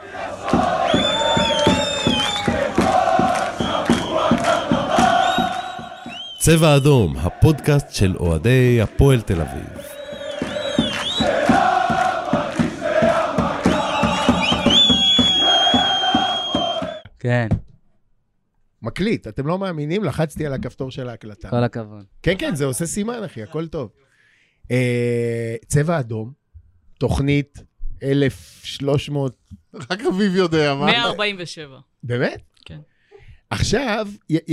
צבע אדום, הפודקאסט של אוהדי הפועל תל אביב. כן. מקליט, אתם לא מאמינים? לחצתי על הכפתור של ההקלטה. כל הכבוד. כן, כן, זה עושה סימן, אחי, הכל טוב. צבע אדום, תוכנית 1300... רק אביב יודע, מה? 147. באמת? כן. עכשיו,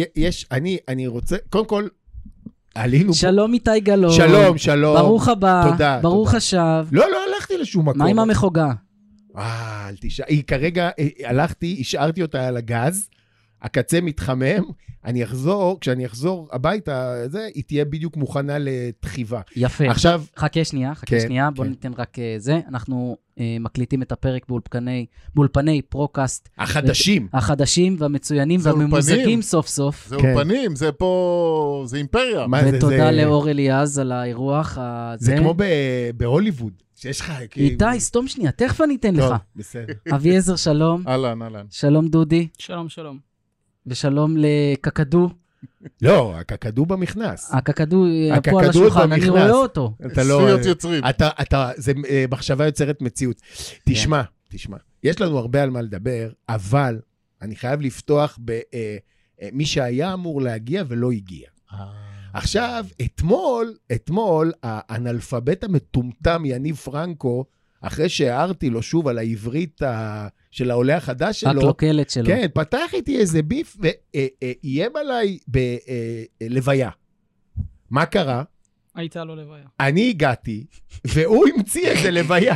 אני רוצה, קודם כל, עלינו... שלום איתי גלון. שלום, שלום. ברוך הבא. תודה. ברוך השב. לא הלכתי לשום מקום. מה עם המחוגה? אל תשאר. היא כרגע, הלכתי, השארתי אותה על הגז, הקצה מתחמם, כשאני אחזור הביתה, היא תהיה בדיוק מוכנה לתחיבה. יפה. עכשיו... חכה שנייה, בוא ניתן רק זה. אנחנו מקליטים את הפרק באולפני פרוקאסט. החדשים והמצוינים והממוזגים סוף סוף. זה אולפנים, זה פה, זה אימפריה. ותודה לאור אליעז על האירוח. זה כמו בהוליווד. שיש לך... איתי, סתום שנייה, תכף אני אתן לך. טוב, בסדר. אביעזר, שלום. אהלן. שלום דודי. שלום. ושלום לקקדו. לא, הקקדו במכנס. הקקדו פה על השולחן, אני רואה אותו. צפיות יוצרים. זה מחשבה יוצרת מציאות. תשמע, יש לנו הרבה על מה לדבר, אבל אני חייב לפתוח במי שהיה אמור להגיע ולא הגיע. עכשיו, אתמול, האנלפבית המטומטם יניב פרנקו, אחרי שהערתי לו שוב על העברית של העולה החדש שלו, הקלוקלת שלו. כן, פתח איתי איזה ביף, ואיים עליי בלוויה. מה קרה? הייתה לו לוויה. אני הגעתי, והוא המציא איזה לוויה.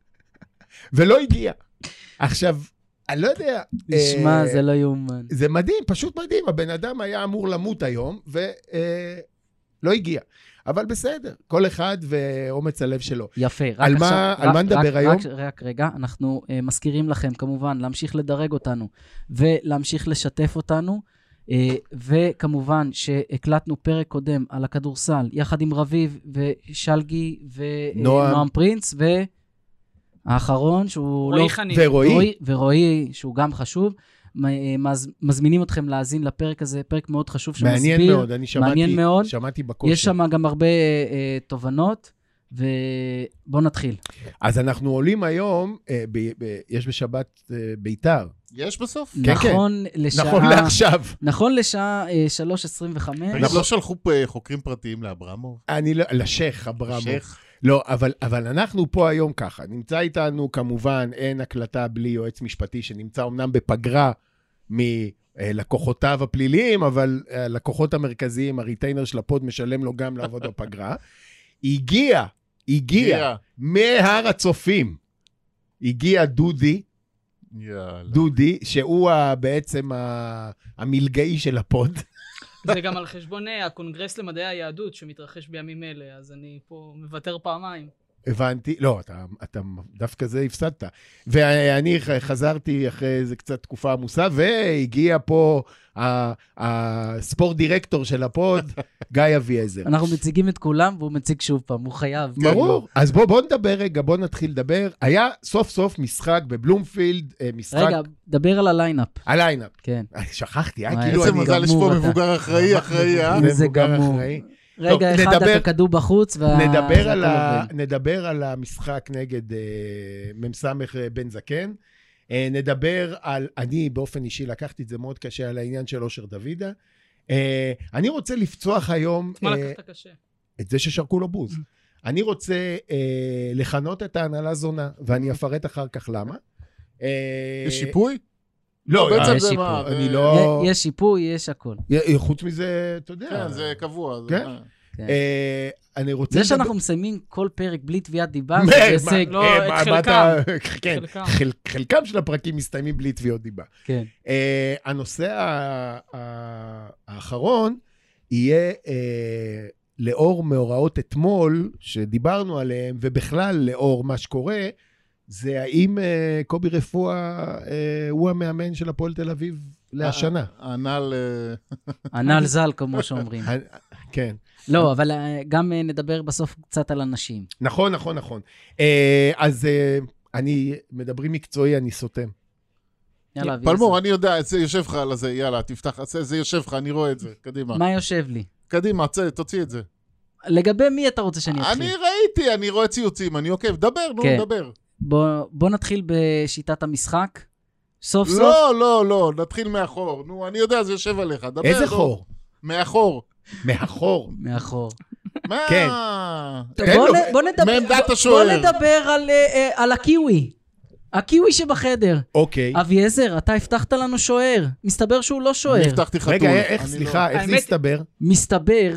ולא הגיע. עכשיו, אני לא יודע... נשמע, זה לא יאומן. זה מדהים, פשוט מדהים. הבן אדם היה אמור למות היום, ולא הגיע. אבל בסדר, כל אחד ואומץ הלב שלו. יפה, על מה נדבר היום? רק רגע, אנחנו מזכירים לכם כמובן להמשיך לדרג אותנו, ולהמשיך לשתף אותנו, וכמובן שהקלטנו פרק קודם על הכדורסל, יחד עם רביב ושלגי ונועם פרינץ, והאחרון שהוא לא... ורועי, שהוא גם חשוב, מזמינים אתכם להאזין לפרק הזה, פרק מאוד חשוב שמסביר. מעניין מאוד, אני שמעתי בקושי. יש שם גם הרבה תובנות, ובואו נתחיל. אז אנחנו עולים היום, יש בשבת ביתר. יש בסוף? נכון לעכשיו. נכון לשעה 3:25. לא שלחו חוקרים פרטיים לאברמוב? לשייך אברמוב. לא, אבל אנחנו פה היום ככה, נמצא איתנו כמובן, אין הקלטה בלי יועץ משפטי, שנמצא אמנם בפגרה מלקוחותיו הפליליים, אבל לקוחות המרכזיים, הריטיינר של הפוד משלם לו גם לעבוד בפגרה. הגיע מהר הצופים, הגיע דודי, שהוא בעצם המלגאי של הפוד. זה גם על חשבון הקונגרס למדעי היהדות שמתרחש בימים אלה, אז אני פה מוותר פעמיים. הבנתי, לא, אתה דווקא זה הפסדת. ואני חזרתי אחרי איזה קצת תקופה עמוסה, והגיע פה הספורט דירקטור של הפוד, גיא אביעזר. אנחנו מציגים את כולם, והוא מציג שוב פעם, הוא חייב. ברור, אז בוא נדבר רגע, בוא נתחיל לדבר. היה סוף סוף משחק בבלומפילד, משחק... רגע, דבר על הליינאפ. הליינאפ. כן. שכחתי, כאילו אני... איזה מזל יש פה מבוגר אחראי, זה גמור. רגע, אחד הכדור בחוץ, נדבר על המשחק נגד ממסמך בן זקן, נדבר על, אני באופן אישי לקחתי את זה מאוד קשה, על העניין של אושר דוידה, אני רוצה לפצוח היום, מה לקחת קשה? את זה ששרקו לו בוז, אני רוצה לכנות את ההנהלה זונה, ואני אפרט אחר כך למה. יש שיפוי? לא, יש שיפוי, יש שיפוי, יש הכל. חוץ מזה, אתה יודע. כן, זה קבוע. כן. אני רוצה... זה שאנחנו מסיימים כל פרק בלי תביעת דיבה, זה הישג. לא, את חלקם. כן, חלקם של הפרקים מסתיימים בלי תביעות דיבה. כן. הנושא האחרון יהיה לאור מאורעות אתמול, שדיברנו עליהם, ובכלל לאור מה שקורה, זה האם קובי רפואה הוא המאמן של הפועל תל אביב להשנה. הנ"ל ז"ל, כמו שאומרים. כן. לא, אבל גם נדבר בסוף קצת על אנשים. נכון. אז מדברים מקצועי, אני סותם. יאללה, אביעזר. פלמור, אני יודע, זה יושב לך על זה, יאללה, תפתח, זה יושב לך, אני רואה את זה, קדימה. מה יושב לי? קדימה, תוציא את זה. לגבי מי אתה רוצה שאני אתחיל? אני ראיתי, אני רואה ציוצים, אני עוקב, דבר, נו, כן. דבר. בוא נתחיל בשיטת המשחק. סוף סוף. לא, נתחיל מאחור. נו, אני יודע, זה יושב עליך, דבר. איזה לא. חור? מאחור. מאחור. מאחור. מה? כן. טוב, תן לו. מעמדת בוא השוער. נדבר על הקיווי. הקיווי שבחדר. אוקיי. אביעזר, אתה הבטחת לנו שוער. מסתבר שהוא לא אני שוער. הבטחתי חתול. רגע, איך, אני סליחה, איך זה האמת- הסתבר? מסתבר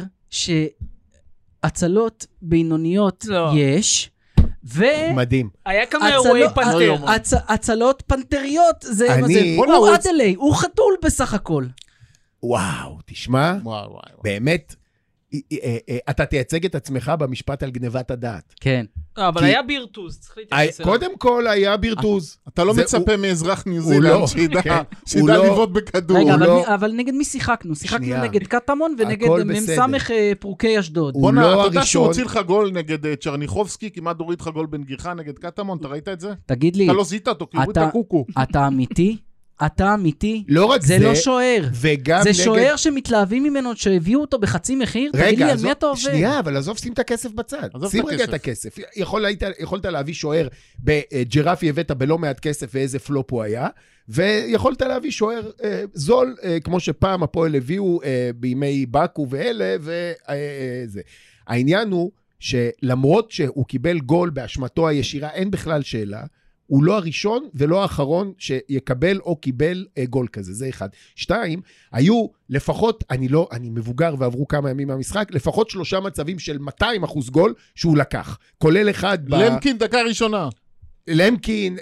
שהצלות בינוניות לא. יש, מדהים. היה כמה אירועי הצלות- פנתר. הצלות פנתריות, זה אני- מה זה. בוא'נה, הוא הוא- אדלי, הוא חתול בסך הכל. וואו, תשמע, וואו. באמת, אתה תייצג את עצמך במשפט על גנבת הדעת. כן. אבל כי- היה בירטוז, צריך להתייחס אליו. קודם כל היה בירטוז. אתה לא זה- מצפה מאזרח ניו הוא לא, זילנד שידע כן, הוא שידע לא- לבעוט בכדור. רגע, הוא לא- אבל נגד מי שיחקנו? שיחקנו שנייה. נגד קטמון ונגד הכל מ"ס בסדר. פרוקי אשדוד. הוא בוא'נה, לא אתה יודע שהוא הראשון. הוציא לך גול נגד צ'רניחובסקי, כמעט הוריד לך גול בנגיחה נגד קטמון, אתה ראית את זה? תגיד לי, אתה לא זיהית אותו, כי הוא הוריד את אתה- הקוקו. אתה אמיתי? אתה אמיתי? לא רק זה זה, לא שוער. וגם זה נגד... שוער שמתלהבים ממנו, שהביאו אותו בחצי מחיר? תגיד לי, על עזוב, מי אתה עובד? שנייה, אבל עזוב, שים את הכסף בצד. עזוב שים את רגע את הכסף. הכסף. יכולת להביא שוער, בג'רפי הבאת בלא מעט כסף ואיזה פלופ הוא היה, ויכולת להביא שוער זול, כמו שפעם הפועל הביאו בימי בקו ואלה, וזה. העניין הוא שלמרות שהוא קיבל גול באשמתו הישירה, אין בכלל שאלה, הוא לא הראשון ולא האחרון שיקבל או קיבל גול כזה, זה אחד. 2, היו לפחות, אני מבוגר ועברו כמה ימים מהמשחק, לפחות 3 מצבים של 200% גול שהוא לקח, כולל אחד למקין דקה ראשונה. למקין,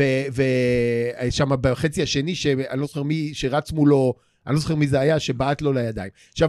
ושם בחצי השני, שאני לא זוכר מי שרץ מולו, אני לא זוכר מי זה היה, שבעט לו לידיים. עכשיו,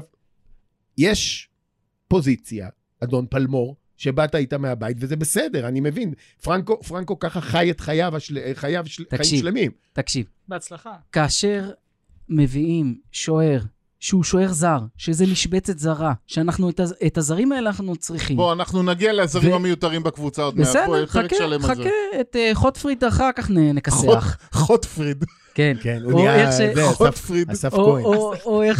יש פוזיציה, אדון פלמור, שבאת איתה מהבית, וזה בסדר, אני מבין. פרנקו ככה חי את חיים שלמים. תקשיב, בהצלחה. כאשר מביאים שוער, שהוא שוער זר, שזה משבצת זרה, שאנחנו את הזרים האלה אנחנו צריכים. בוא, אנחנו נגיע לזרים ו- הממיותרים בקבוצה עוד מעט. בסדר, בוא, פרק שלם על זה. חכה, את חוטפריד אחר כך נכסח. חוטפריד. כן. כן, או הוא נהיה, איך ש- זה, חוטפריד. אסף או- כהן. או איך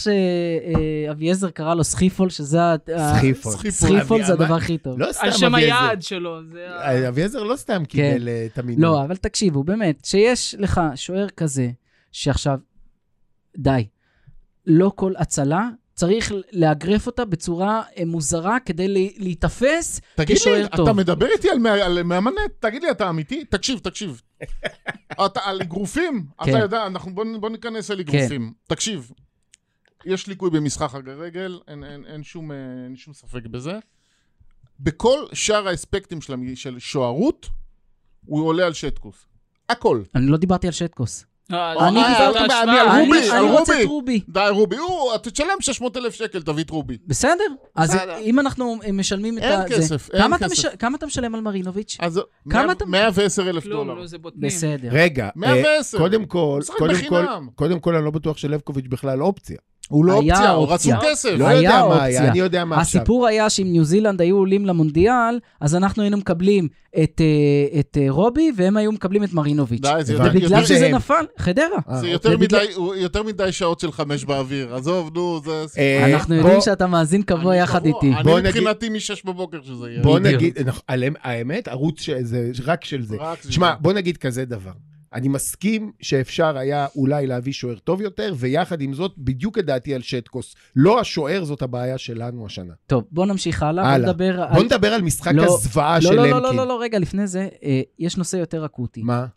שאביעזר קרא לו סחיפול, שזה סחיפול. סחיפול זה אבל- הדבר הכי טוב. לא סתם על שם אביעזר. היעד שלו, זה ה... אביעזר לא סתם קיבל את המינוי. לא, אבל תקשיבו, באמת, שיש לך שוער כזה, שעכשיו, די, לא כל הצלה, צריך לאגרף אותה בצורה מוזרה, כדי להיתפס תגיד לי, כשוער טוב. אתה מדבר איתי על מאמנת? תגיד לי, אתה אמיתי? תקשיב. אתה על אגרופים? אתה כן. יודע, בוא ניכנס על אגרופים. תקשיב, יש ליקוי במשחק הרגל, אין שום ספק בזה. בכל שאר האספקטים של שוערות, הוא עולה על שטקוס. הכל. אני לא דיברתי על שטקוס. אני דיברתי על אני רוצה רובי. את רובי. די, רובי, אתה תשלם 600,000 שקל, תביא את רובי. בסדר? אז בסדר. אם אנחנו משלמים את אין זה... כסף, אין כמה אתה כסף. כמה אתה משלם על מרינוביץ'? אז כמה אתה- 110,000 כלום, דולר. נו, זה בוטנים. בסדר. רגע, 110. קודם כל, אני לא בטוח שלבקוביץ' בכלל אופציה. הוא לא היה אופציה, הוא אופציה. רצו כסף. לא היה יודע מה אופציה. היה, אני יודע מה עכשיו. הסיפור היה שאם ניו זילנד היו עולים למונדיאל, אז אנחנו היינו מקבלים את רובי, והם היו מקבלים את מרינוביץ'. די, זה הבנתי. ובגלל מי שזה זה הם? נפל, חדרה. אה, זה אוקיי. יותר מדי שעות של 5 באוויר. עזוב, נו, זה... אנחנו בוא- יודעים שאתה מאזין קבוע אני יחד קבוע. איתי. בוא אני נגיד- מבחינתי מ-6 בבוקר שזה יהיה. בוא בדיוק. נגיד, האמת, ערוץ שזה רק של זה. רק זה. שמע, בוא נגיד כזה דבר. אני מסכים שאפשר היה אולי להביא שוער טוב יותר, ויחד עם זאת, בדיוק לדעתי על שטקוס. לא השוער, זאת הבעיה שלנו השנה. טוב, בוא נמשיך הלאה. הלאה. בוא נדבר על משחק לא, הזוועה של לא, למקין. לא, רגע, לפני זה, יש נושא יותר אקוטי. מה?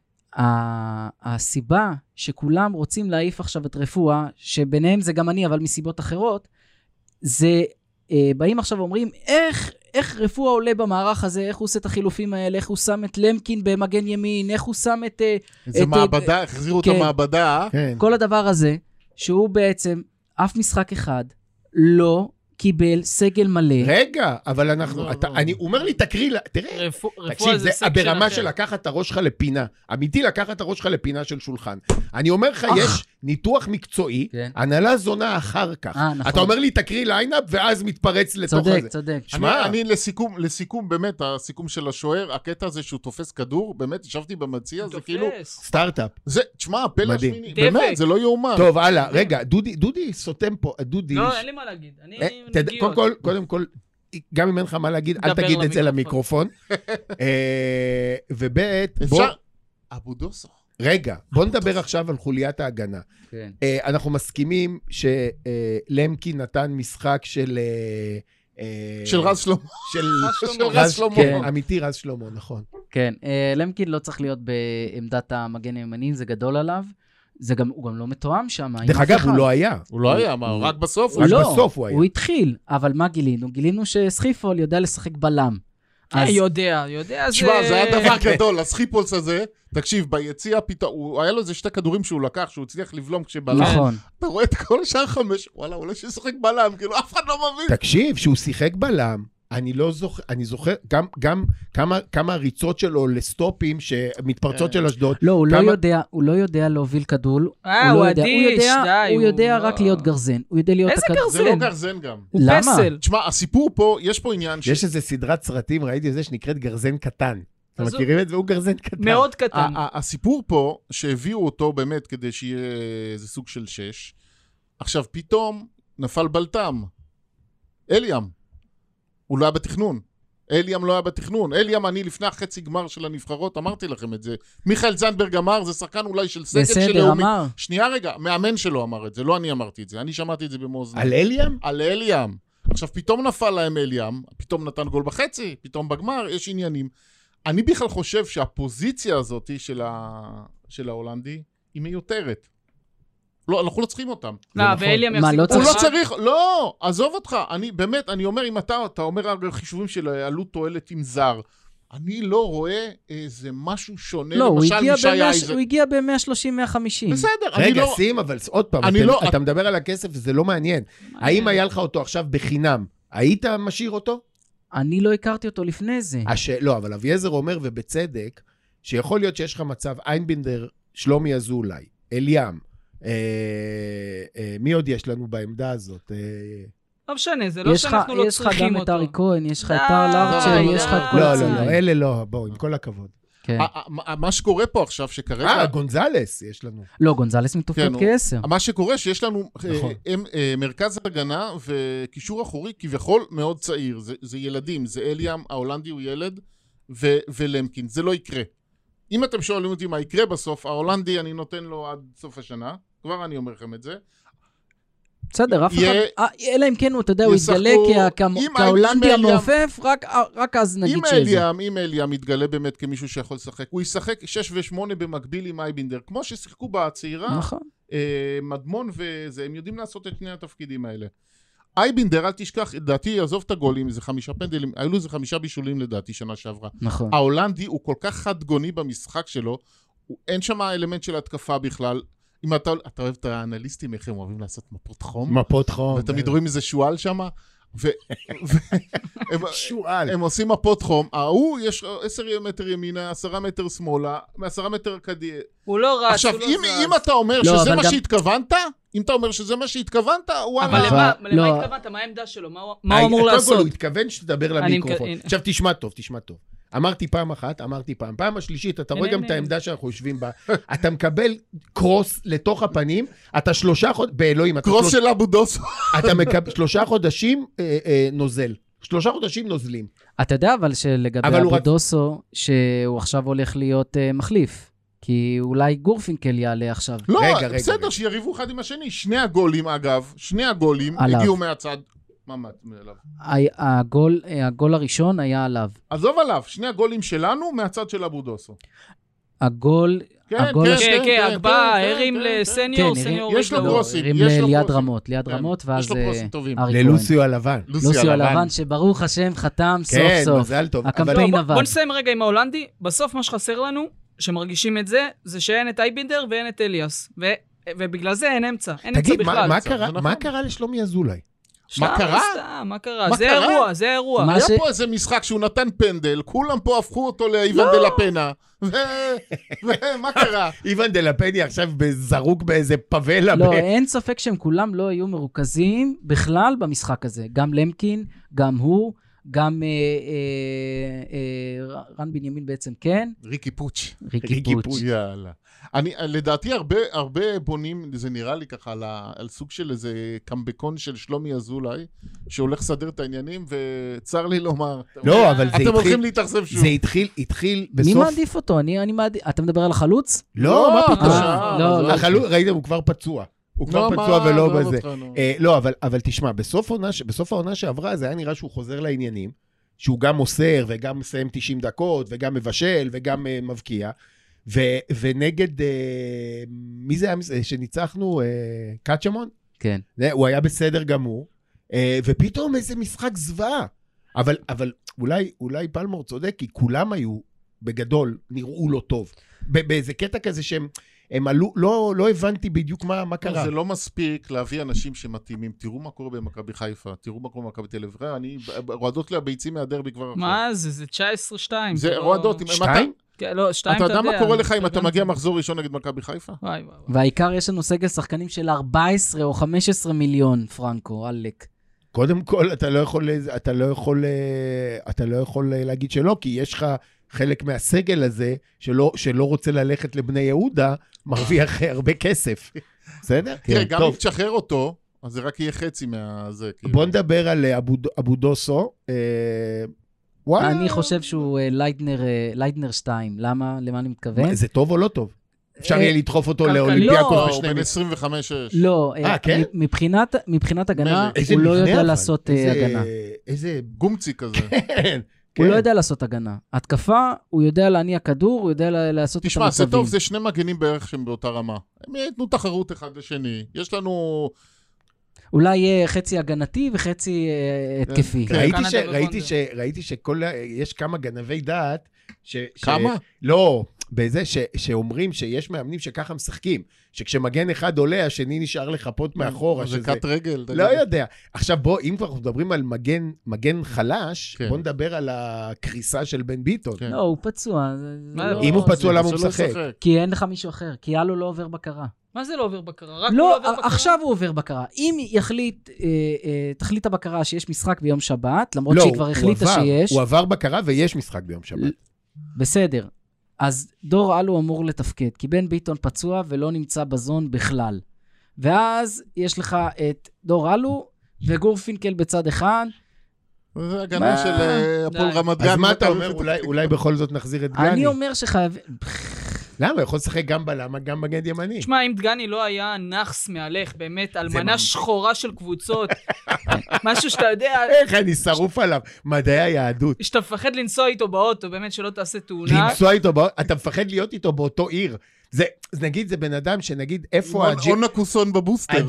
הסיבה שכולם רוצים להעיף עכשיו את רפואה, שביניהם זה גם אני, אבל מסיבות אחרות, זה, באים עכשיו ואומרים, איך רפואה עולה במערך הזה, איך הוא עושה את החילופים האלה, איך הוא שם את למקין במגן ימין, איך הוא שם את... זה מעבדה, החזירו את כן. המעבדה. כן. כל הדבר הזה, שהוא בעצם אף משחק אחד לא קיבל סגל מלא. רגע, אבל אנחנו, לא, אתה, לא. אני אומר לי, תקריא, תראה, רפואה תקשיב, זה זה סקשן ברמה אחר. של לקחת את הראש שלך לפינה. אמיתי, לקחת את הראש שלך לפינה של שולחן. אני אומר לך, יש ניתוח מקצועי, כן. הנהלה זונה אחר כך. נכון. אתה אומר לי, תקריא ליינאפ, ואז מתפרץ לתוך הזה. צודק. שמע, אני לסיכום, באמת, הסיכום של השוער, הקטע הזה שהוא תופס כדור, באמת, ישבתי במציע, זה כאילו, סטארט-אפ. זה, תשמע, הפלא מדהים. השמיני, דבק. באמת, זה לא יאומן. טוב, הלאה, רגע, דודי סותם פה, דודי. לא, אין לי מה להגיד. אני נגיעות. קודם כל, גם אם אין לך מה להגיד, אל דבר תגיד את זה למיקרופון. למיקרופון. ובית, בוא, אפשר? אבו דוסו. רגע, בוא נדבר עכשיו על חוליית ההגנה. כן. אנחנו מסכימים שלמקי נתן משחק של... של רז שלמה. של רז שלמה. כן, אמיתי רז שלמה, נכון. כן, למקין לא צריך להיות בעמדת המגן הימני, זה גדול עליו. הוא גם לא מתואם שם. דרך אגב, הוא לא היה. הוא לא היה, מה, רק בסוף? רק לא, בסוף הוא היה. הוא התחיל, אבל מה גילינו? גילינו שסחיפול יודע לשחק בלם. אז יודע, זה... תשמע, זה היה דבר גדול, הסחיפולס הזה, תקשיב, ביציאה פתאום, היה לו איזה 2 כדורים שהוא לקח, שהוא הצליח לבלום כשבלם. נכון. אתה רואה את כל השאר 5, וואלה, אולי שישחק בלם, כאילו, אף אחד לא מבין. תקשיב, שהוא שיחק בלם, אני לא זוכר, אני זוכר גם כמה ריצות שלו לסטופים שמתפרצות של אשדוד. לא, הוא לא יודע להוביל כדור. הוא אדיש, די. הוא יודע רק להיות גרזן. הוא יודע להיות... איזה זה לא גרזן? גרזן גם. הוא למה? פסל. תשמע, הסיפור פה, יש פה עניין יש איזה סדרת סרטים, ראיתי את זה, שנקראת גרזן קטן. אתם אז מכירים את זה? הוא גרזן קטן. מאוד קטן. הסיפור פה, שהביאו אותו באמת כדי שיהיה איזה סוג של 6, עכשיו פתאום נפל בלטם. אליאם. הוא לא היה בתכנון. אליאם לא היה בתכנון. אליאם, אני לפני החצי גמר של הנבחרות, אמרתי לכם את זה. מיכאל זנדברג אמר, זה שחקן אולי של סגל של בסדר, לאומי. אמר. שנייה רגע, מאמן שלו אמר את זה, לא אני אמרתי את זה. אני שמעתי את זה במאזניים. על אליאם? על אליאם. עכשיו, פתאום נפל להם אליאם, פתאום נתן גול בחצי, פתאום בגמר, יש עניינים. אני בכלל חושב שהפוזיציה הזאת של ההולנדי היא מיותרת. לא, אנחנו לא צריכים אותם. לא, ואליאם מה, יפסיק... לא הוא לא צריך- צריך, לא, עזוב אותך. אני אומר, אם אתה אומר על חישובים של עלות תועלת עם זר, אני לא רואה איזה משהו שונה, לא, למשל משי אייזק. הוא הגיע ב-130-150. בסדר, אני רגע, לא... שים, אבל עוד פעם, אני לא- אתה מדבר על הכסף וזה לא מעניין. האם היה לך אותו עכשיו בחינם? היית משאיר אותו? אני לא הכרתי אותו לפני זה. לא, אבל אביעזר אומר, ובצדק, שיכול להיות שיש לך מצב, איינבינדר, שלומי אזולאי, אליאם, מי עוד יש לנו בעמדה הזאת? לא משנה, זה לא שאנחנו לא יש לך צריכים גם את אותו. ארי כהן, יש לך את די, טל ארצ'ר, די. יש לך את כל לא, לא, הצעירים. לא, אלה לא, בואו, עם כל הכבוד. כן. מה שקורה פה עכשיו, שכרגע... גונזלס יש לנו. לא, גונזלס מתופף כן, כ-10. מה שקורה שיש לנו נכון. מרכז הגנה וקישור אחורי כביכול מאוד צעיר. זה ילדים, זה אליאם, ההולנדי הוא ילד, ולמקין. זה לא יקרה. אם אתם שואלים אותי מה יקרה בסוף, ההולנדי אני נותן לו עד סוף השנה, כבר אני אומר לכם את זה. בסדר, אף אחד... יהיה- אלא אם כן הוא, אתה יודע, הוא ישחקו- יתגלה אם כהולנדי אליאם- המעופף, רק אז נגיד שזה. אם אליאם יתגלה באמת כמישהו שיכול לשחק, הוא ישחק 6 ו-8 במקביל עם אייבינדר, כמו ששיחקו בצעירה, נכון. מדמון וזה, הם יודעים לעשות את שני התפקידים האלה. אייבינדר, אל תשכח, לדעתי, עזוב את הגולים, זה 5 פנדלים, היו לו זה 5 בישולים לדעתי שנה שעברה. נכון. ההולנדי הוא כל כך חד גוני במשחק שלו, אין שם אלמנט של התקפה בכלל. אם אתה אוהב את האנליסטים, איך הם אוהבים לעשות מפות חום? מפות חום. ותמיד רואים איזה שואל שם, שואל. הם עושים מפות חום, ההוא יש 10 מטר ימינה, 10 מטר שמאלה, 10 מטר קדימה. הוא לא רץ, עכשיו, הוא לא אם זז. אתה אומר לא, שזה אבל מה גם- שהתכוונת, אם אתה אומר שזה מה שהתכוונת, וואלה. אבל אבל- למה לא. התכוונת? מה העמדה שלו? מה הוא אמור קודם כל לעשות? הוא התכוון שתדבר למיקרופון. הנה. עכשיו תשמע טוב. אמרתי פעם אחת, אמרתי פעם השלישית, אתה רואה הנה, גם את הנה. העמדה שאנחנו יושבים בה, אתה מקבל קרוס לתוך הפנים, אתה 3 חודשים, באלוהים, קרוס של אבו דוסו. אתה מקבל 3 חודשים נוזל. 3 חודשים נוזלים. אתה יודע אבל שלגבי אבל הוא רצ- אבודוסו, שהוא עכשיו הולך להיות מחליף. כי אולי גורפינקל יעלה עכשיו. לא, רגע, בסדר, רגע. שיריבו אחד עם השני. שני הגולים, אגב, עליו. הגיעו מהצד. ממש, מעליו. הגול הראשון היה עליו. עזוב עליו, שני הגולים שלנו מהצד של אבו דוסו. הגול... הגול הש- כן, הגבהה, הרים כן, לסניור, כן, סניור יש לו רגלו. קרוסים, הרים יש לו ליד קרוסים. רמות, ליד כן, רמות, יש ואז לו קרוסים טובים. ארי כהן. ללוסיו הלבן. לוסיו הלבן, שברוך השם חתם סוף כן, סוף. מזל טוב. הקמפיין בוא עבד. נסיים רגע עם ההולנדי. בסוף מה שחסר לנו, שמרגישים את זה, זה שאין את אייבינדר ואין את אליאס. ובגלל זה אין אמצע. אין אמצע תגיד, בכלל. מה זה קרה- נכון. מה קרה לשלומי אזולאי? מה קרה? מה קרה? זה אירוע, זה אירוע. היה פה איזה משחק שהוא נתן פנדל, כולם פה הפכו אותו לאיוון דלפנה. ומה קרה? איוון דלפני עכשיו זרוק באיזה פבלה. לא, אין ספק שהם כולם לא היו מרוכזים בכלל במשחק הזה. גם למקין, גם הוא, גם רן בנימין בעצם כן. ריקי פוץ'. ריקי פוץ'. יאללה. לדעתי הרבה בונים, זה נראה לי ככה, על סוג של איזה קמבקון של שלומי אזולאי, שהולך לסדר את העניינים, וצר לי לומר. לא, אבל זה אתם הולכים להתאכזב שוב. זה התחיל בסוף... מי מעדיף אותו? אתה מדבר על החלוץ? לא, מה פתאום? לא. החלוץ, ראיתם, הוא כבר פצוע. הוא כבר פצוע ולא בזה. לא, אבל תשמע, בסוף העונה שעברה, זה היה נראה שהוא חוזר לעניינים, שהוא גם מוסר, וגם מסיים 90 דקות, וגם מבשל, וגם מבקיע. ונגד, מי זה היה שניצחנו? קאצ'מון? כן. הוא היה בסדר גמור, ופתאום איזה משחק זוועה. אבל אולי פלמור צודק, כי כולם היו בגדול, נראו לא טוב. באיזה קטע כזה שהם עלו, לא הבנתי בדיוק מה קרה. זה לא מספיק להביא אנשים שמתאימים. תראו מה קורה במכבי חיפה, תראו מה קורה במכבי תל אביב. רועדות לי הביצים מהדרבי כבר עכשיו. מה זה? זה 19-2. זה רועדות. 2? לא, 2 אתה יודע מה קורה לך אם אתה מגיע מחזור ראשון נגד מכבי חיפה? וואי. והעיקר יש לנו סגל שחקנים של 14 או 15 מיליון פרנקו, אלק. קודם כל, אתה לא יכול להגיד שלא, כי יש לך חלק מהסגל הזה, שלא רוצה ללכת לבני יהודה, מרוויח הרבה כסף. בסדר? תראה, גם אם תשחרר אותו, אז זה רק יהיה חצי מהזה. בוא נדבר על אבו דוסו. אני חושב שהוא ליידנר 2. למה? למה אני מתכוון? זה טוב או לא טוב? אפשר יהיה לדחוף אותו לאולימפיאקוס הוא בין 25-6. לא, מבחינת הגנה, הוא לא יודע לעשות הגנה. איזה גומצי כזה. הוא לא יודע לעשות הגנה. התקפה, הוא יודע להניע כדור, הוא יודע לעשות את המצבים. תשמע, זה טוב, זה שני מגנים בערך שהם באותה רמה. הם ייתנו תחרות אחד לשני. יש לנו... אולי יהיה חצי הגנתי וחצי התקפי. ראיתי שיש כמה גנבי דעת. כמה? לא, בזה שאומרים שיש מאמנים שככה משחקים, שכשמגן אחד עולה, השני נשאר לחפות מאחורה. זה קט רגל. לא יודע. עכשיו בוא, אם כבר מדברים על מגן חלש, בוא נדבר על הקריסה של בן ביטון. לא, הוא פצוע. אם הוא פצוע, למה הוא משחק? כי אין לך מישהו אחר, כי אלו לא עובר בקרה. מה זה לא עובר בקרה? רק לא, הוא לא עובר בקרה? עכשיו הוא עובר בקרה. אם תחליט הבקרה שיש משחק ביום שבת, למרות שהיא כבר החליטה שיש... הוא עבר בקרה ויש משחק ביום שבת. בסדר. אז דור אלו אמור לתפקד, כי בן ביטון פצוע ולא נמצא בזון בכלל. ואז יש לך את דור אלו וגור פינקל בצד אחד. זה הגנה של הפועל רמת גן. אז מה אתה אומר? אולי בכל זאת נחזיר את גני? אני אומר שחייב... למה? יכול לשחק גם בלמה, גם מגן ימני. תשמע, אם דגני לא היה נחס מהלך, באמת, על מנה שחורה של קבוצות, משהו שאתה יודע... איך אני שרוף עליו, מדעי היהדות. שאתה מפחד לנסוע איתו באוטו, באמת שלא תעשה תאונה. לנסוע איתו באוטו, אתה מפחד להיות איתו באותו עיר. נגיד, זה בן אדם שנגיד, איפה... און הקוסון בבוסטר.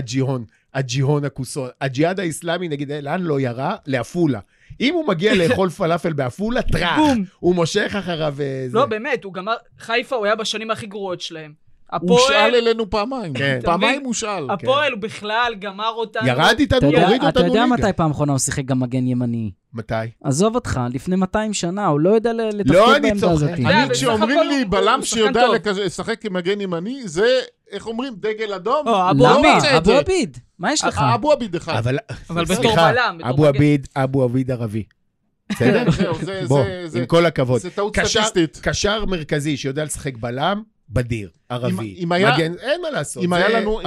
הג'יהון הקוסון. הג'יהאד האסלאמי, נגיד, לאן לא ירה? לאפולה. אם הוא מגיע לאכול פלאפל באפולה, טרח. הוא מושך אחריו וזה. לא, באמת, הוא גמר... חיפה הוא היה בשנים הכי גרועות שלהם. הוא שאל אלינו פעמיים. פעמיים הוא שאל. הפועל הוא בכלל גמר אותנו. ירד איתנו, הוריד אותנו ליגה. אתה יודע מתי פעם אחרונה הוא שיחק גם מגן ימני? מתי? עזוב אותך, לפני 200 שנה, הוא לא יודע לתפקד בעמדה הזאת. כשאומרים לי בלם שיודע לשחק כמגן ימני, זה, איך אומרים, דגל אדום? אבו עביד, מה יש לך? אבו עביד אחד. אבל בתור בלם. אבו עביד ערבי. בסדר? בוא, עם כל הכבוד. זה טעות סטטיסטית. קשר מרכזי שיודע לשחק בלם, בדיר, ערבי. מגן, אין מה לעשות. אם היה לנו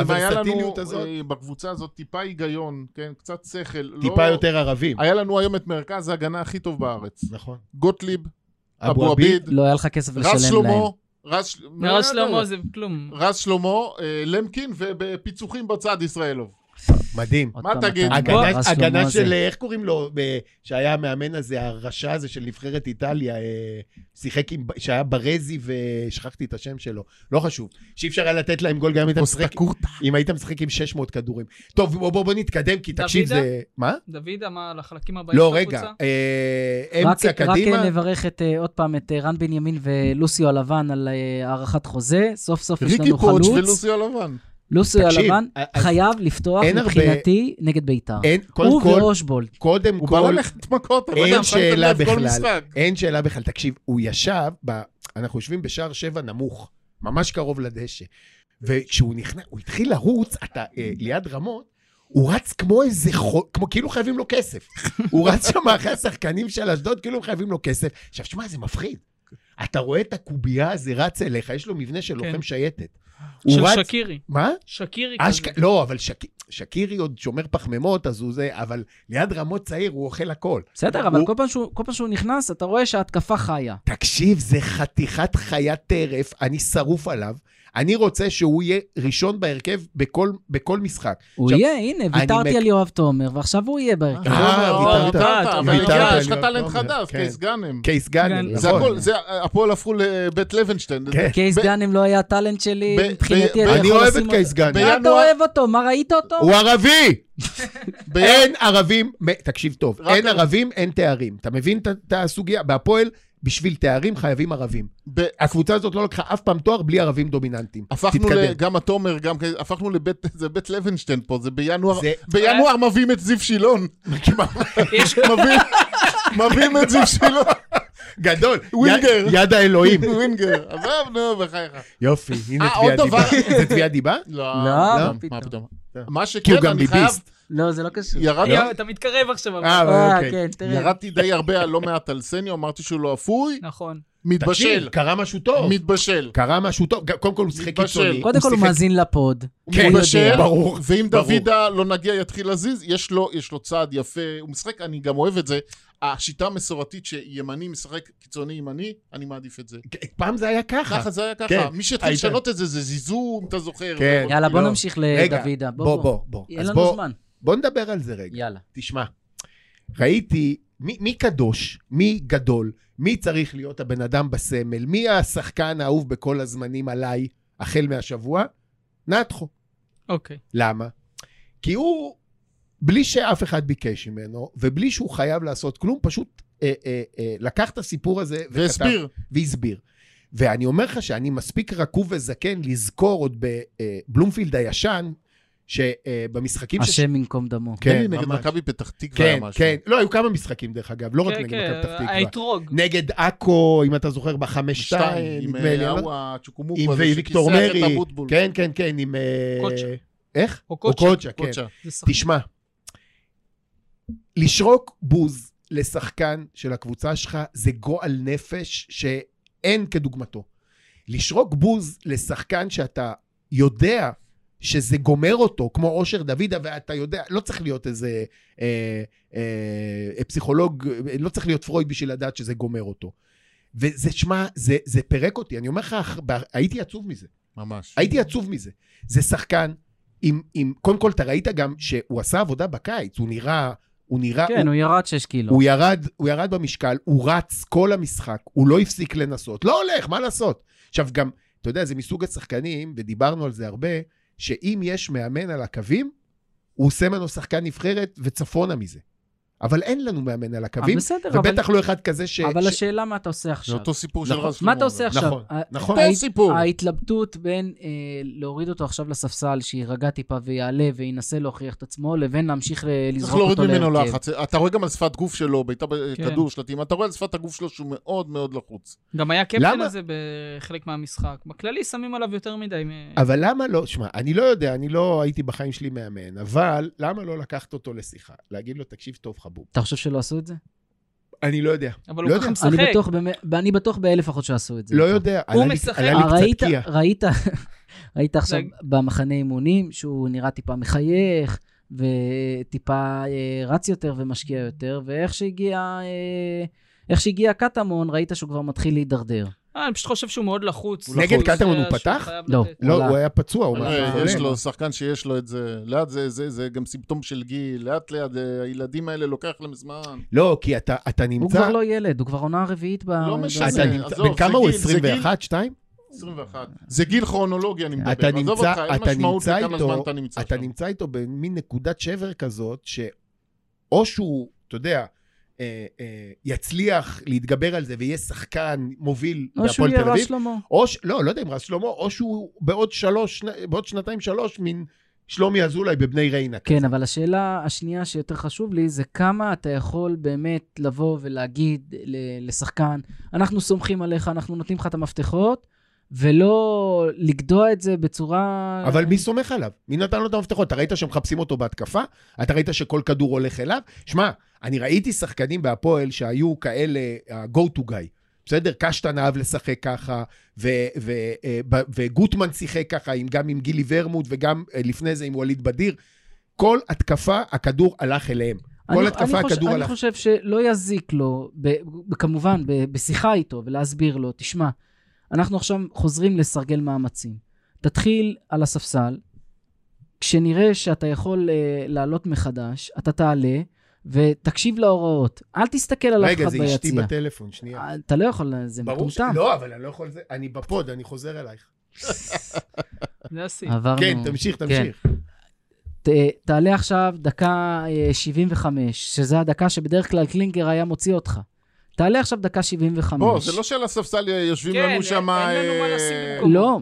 בקבוצה הזאת טיפה היגיון, קצת שכל. טיפה יותר ערבים. היה לנו היום את מרכז ההגנה הכי טוב בארץ. נכון. גוטליב, אבו עביד. לא היה לך כסף לשלם להם. רז שלמה זה כלום. רז שלמה, למקין ובפיצוחים בצד ישראלוב. מדהים. מה תגיד? הגנה של, איך קוראים לו, שהיה המאמן הזה, הרשע הזה של נבחרת איטליה, שיחק שהיה ברזי ושכחתי את השם שלו. לא חשוב. שאי אפשר היה לתת להם גול גם אם היית משחק עם 600 כדורים. טוב, בוא נתקדם, כי תקשיב זה... מה? דוד, מה, לחלקים הבאים לא, רגע. אמצע קדימה. רק נברך עוד פעם את רן בנימין ולוסיו הלבן על הערכת חוזה. סוף סוף יש לנו חלוץ. ריקי פוץ' ולוסיו הלבן. לוסי תקשיב, הלבן אז חייב לפתוח אין הרבה- מבחינתי נגד בית"ר. קודם הוא כל, ואושבולט. קודם הוא בא כל, ללכת מכות, אתה לא יודע, אין שמת שאלה לב כל בכלל, משחק. אין שאלה בכלל. תקשיב, הוא ישב, אנחנו יושבים בשער 7 נמוך, ממש קרוב לדשא, וכשהוא נכנס, הוא התחיל לרוץ, אתה ליד רמות, הוא רץ כמו איזה כמו כאילו חייבים לו כסף. הוא רץ שם אחרי השחקנים של אשדוד, כאילו הם חייבים לו כסף. עכשיו, שמע, זה מפחיד. אתה רואה את הקובייה הזה רץ אליך, יש לו מבנה של לוחם שייטת. של הוא רץ- שקירי. מה? שקירי כזה. לא, אבל שקירי עוד שומר פחמימות, אז הוא זה, אבל ליד רמות צעיר הוא אוכל הכל. בסדר, אבל כל פעם שהוא נכנס, אתה רואה שההתקפה חיה. תקשיב, זה חתיכת חיית טרף, אני שרוף עליו. אני רוצה שהוא יהיה ראשון בהרכב בכל משחק. הוא עכשיו, יהיה, הנה, ויתרתי על יואב תומר, ועכשיו הוא יהיה בהרכב. ויתרת. אבל ויתרת הגיע, על יש לך יואב טלנט תומר, חדש, כן. קייס גאנם. קייס גאנם, זה נכון. הכל, זה הפועל הפכו לבית לוינשטיין. כן. קייס גאנם לא היה טאלנט שלי, מבחינתי... אני אני אוהב את קייס גאנם. מה אתה אוהב אותו? מה ראית אותו? הוא ערבי! אין ערבים, תקשיב טוב, אין ערבים, אין תארים. אתה מבין את הסוגיה? בהפועל, בשביל תארים חייבים ערבים. הקבוצה הזאת לא לקחה אף פעם תואר בלי ערבים דומיננטיים. הפכנו, תתקדם. גם התומר, הפכנו זה בית לוינשטיין פה, זה בינואר מביאים את זיו שילון. מביאים את זיו שילון. גדול, ווינגר. יד האלוהים. ווינגר, אבל נו, בחייך. יופי, הנה עוד תביעת דבר. דיבה. זה תביעת דיבה? לא, מה מה פתאום. מה כי שכן, הוא גם אני חייב, ביביסט. לא, זה לא קשור. אתה מתקרב עכשיו. אוקיי. כן, תראה. ירדתי די הרבה, לא מעט על סניו, אמרתי שהוא לא אפוי, נכון. מתבשל. תקשיב, קרה משהו טוב. מתבשל. קרה משהו טוב. קודם כל הוא שיחק מתבשל. קיצוני. קודם כל הוא שיחק- מאזין לפוד. כן, הוא מתבשל, יודע. ברור. ואם ברור. דוידה לא נגיע יתחיל להזיז, יש לו צעד יפה, הוא משחק, אני גם אוהב את זה, השיטה המסורתית שימני משחק קיצוני ימני, אני מעדיף את זה. פעם זה היה ככה. ככה זה היה ככה, כן. מי שהתחיל היית. לשנות את זה, זה זיזו, אם אתה זוכר. כן. יאללה, בוא לא. נמשיך רגע, לדוידה. בוא. אין אז לנו זמן. בוא נדבר על זה רגע. יאללה. תשמע, ראיתי מי קדוש, מי גדול, מי צריך להיות הבן אדם בסמל, מי השחקן האהוב בכל הזמנים עליי, החל מהשבוע? נתחו. אוקיי. למה? כי הוא, בלי שאף אחד ביקש ממנו, ובלי שהוא חייב לעשות כלום, פשוט לקח את הסיפור הזה והסביר. ואני אומר לך שאני מספיק רקוב וזקן לזכור עוד בבלומפילד הישן, שבמשחקים השם ינקום דמו. כן, נגד ממש. מכבי פתח תקווה כן, משהו. כן. לא, היו כמה משחקים דרך אגב, לא רק נגד מכבי פתח תקווה. האתרוג. נגד עכו, אם אתה זוכר, ב-5-2, עם נדמה לי. ההוא הצ'וקומוקו עם הזה ויקטור שכיסח את מרי. אבוטבול. כן, עם... קוצ'ה. איך? או קוצ'ה. קוצ'ה, כן. קוצ'ה. זה שחקן. תשמע, לשרוק בוז לשחקן של הקבוצה שלך, זה גועל נפש שאין כדוגמתו. לשרוק בוז לשחקן שאתה יודע שזה גומר אותו, כמו אושר דוידה, ואתה יודע, לא צריך להיות איזה פסיכולוג, לא צריך להיות פרויד בשביל לדעת שזה גומר אותו. וזה, שמה, זה פרק אותי. אני אומר לך, הייתי עצוב מזה. ממש. הייתי עצוב מזה. זה שחקן, קודם כל, אתה ראית גם שהוא עשה עבודה בקיץ, הוא נראה... כן, הוא ירד 6 קילו. הוא ירד במשקל, הוא רץ כל המשחק, הוא לא הפסיק לנסות, לא הולך, מה לעשות? עכשיו גם, אתה יודע, זה מסוג השחקנים, ודיברנו על זה הרבה, שאם יש מאמן על הקווים, הוא עושה ממנו שחקן נבחרת וצפונה מזה. אבל אין לנו מאמן על הקווים, בסדר, ובטח לא אחד כזה אבל השאלה מה אתה עושה זה עכשיו. אותו סיפור של רז שלמה. מה אתה עושה עכשיו? נכון. אותו סיפור. ההתלבטות בין להוריד אותו עכשיו לספסל, שירגע טיפה ויעלה וינסה להוכיח את עצמו, לבין להמשיך לזרוק צריך להוריד אותו ממנו להרכב. לחץ. אתה רואה גם על שפת גוף שלו, בעיטה בכדור שלטים, אתה רואה על שפת הגוף שלו שהוא מאוד מאוד לחוץ. גם היה קפטן למה? הזה בחלק מהמשחק. בכללי שמים עליו יותר מדי. אבל למה לא, שמע, אני לא יודע, אני לא הייתי בחיים שלי מאמן, אבל למה לא לקחת אותו לשיחה? להגיד לו, תקשיב טוב חבוב. אתה חושב שלא עשו את זה? אני לא יודע. אבל לא הוא יודע. ככה משחק. אני בטוח ב1,000 אחוז שעשו את זה. לא יודע. הוא עלה לי- משחק. עלה לי קצת קיאה. ראית עכשיו במחנה אימונים שהוא נראה טיפה מחייך, וטיפה רץ יותר ומשקיע יותר, ואיך שהגיע קטמון, ראית שהוא כבר מתחיל להידרדר. אני פשוט חושב שהוא מאוד לחוץ. נגד קטמון הוא פתח? לא. לא, הוא היה פצוע, הוא יש לו שחקן שיש לו את זה, לאט זה גם סימפטום של גיל, לאט הילדים האלה לוקח להם זמן. לא, כי אתה נמצא... הוא כבר לא ילד, הוא כבר עונה רביעית. לא משנה. אתה נמצא... עזוב, בן כמה זה הוא? גיל, זה 21, 2? 21. זה גיל כרונולוגי, אני מדבר. אתה עזוב נמצא, אותך, אין אתה משמעות נמצא לכמה זמן איתו, אתה נמצא אתה שם. נמצא איתו במין נקודת שבר כזאת, שאו שהוא, אתה יודע, יצליח להתגבר על זה ויהיה שחקן מוביל או שהוא בהפועל תל יהיה אביב. רז שלמה. לא יודע אם רז שלמה, או שהוא בעוד 2-3, מין שלומי אזולאי בבני ריינה. כן, אבל השאלה השנייה שיותר חשוב לי, זה כמה אתה יכול באמת לבוא ולהגיד לשחקן, אנחנו סומכים עליך, אנחנו נותנים לך את המפתחות, ולא לגדוע את זה בצורה... אבל מי סומך עליו? מי נתן לו את המפתחות? אתה ראית שמחפשים אותו בהתקפה? אתה ראית שכל כדור הולך אליו? שמע, אני ראיתי שחקנים בהפועל שהיו כאלה, go to guy. בסדר? קשטן אהב לשחק ככה, וגוטמן שיחק ככה, גם עם גילי ורמוט, וגם לפני זה עם וליד בדיר. כל התקפה, הכדור הלך אליהם. כל התקפה, הכדור הלך. אני חושב שלא יזיק לו, כמובן, בשיחה איתו, ולהסביר לו, תשמע, אנחנו עכשיו חוזרים לסרגל מאמצים. תתחיל על הספסל, כשנראה שאתה יכול לעלות מחדש, אתה תעלה, ותקשיב להוראות. אל תסתכל על אף אחד ביציאה. רגע, זה אשתי בטלפון, שנייה. אתה לא יכול, זה מטומטם. לא, אבל אני לא יכול, אני בפוד, אני חוזר אלייך. זה עשי. כן, תמשיך. תעלה עכשיו דקה 75, שזה הדקה שבדרך כלל קלינגר היה מוציא אותך. תעלה עכשיו דקה 75. בוא, זה לא של הספסל יושבים לנו שם... כן, אין לנו מה לשים במקום. לא,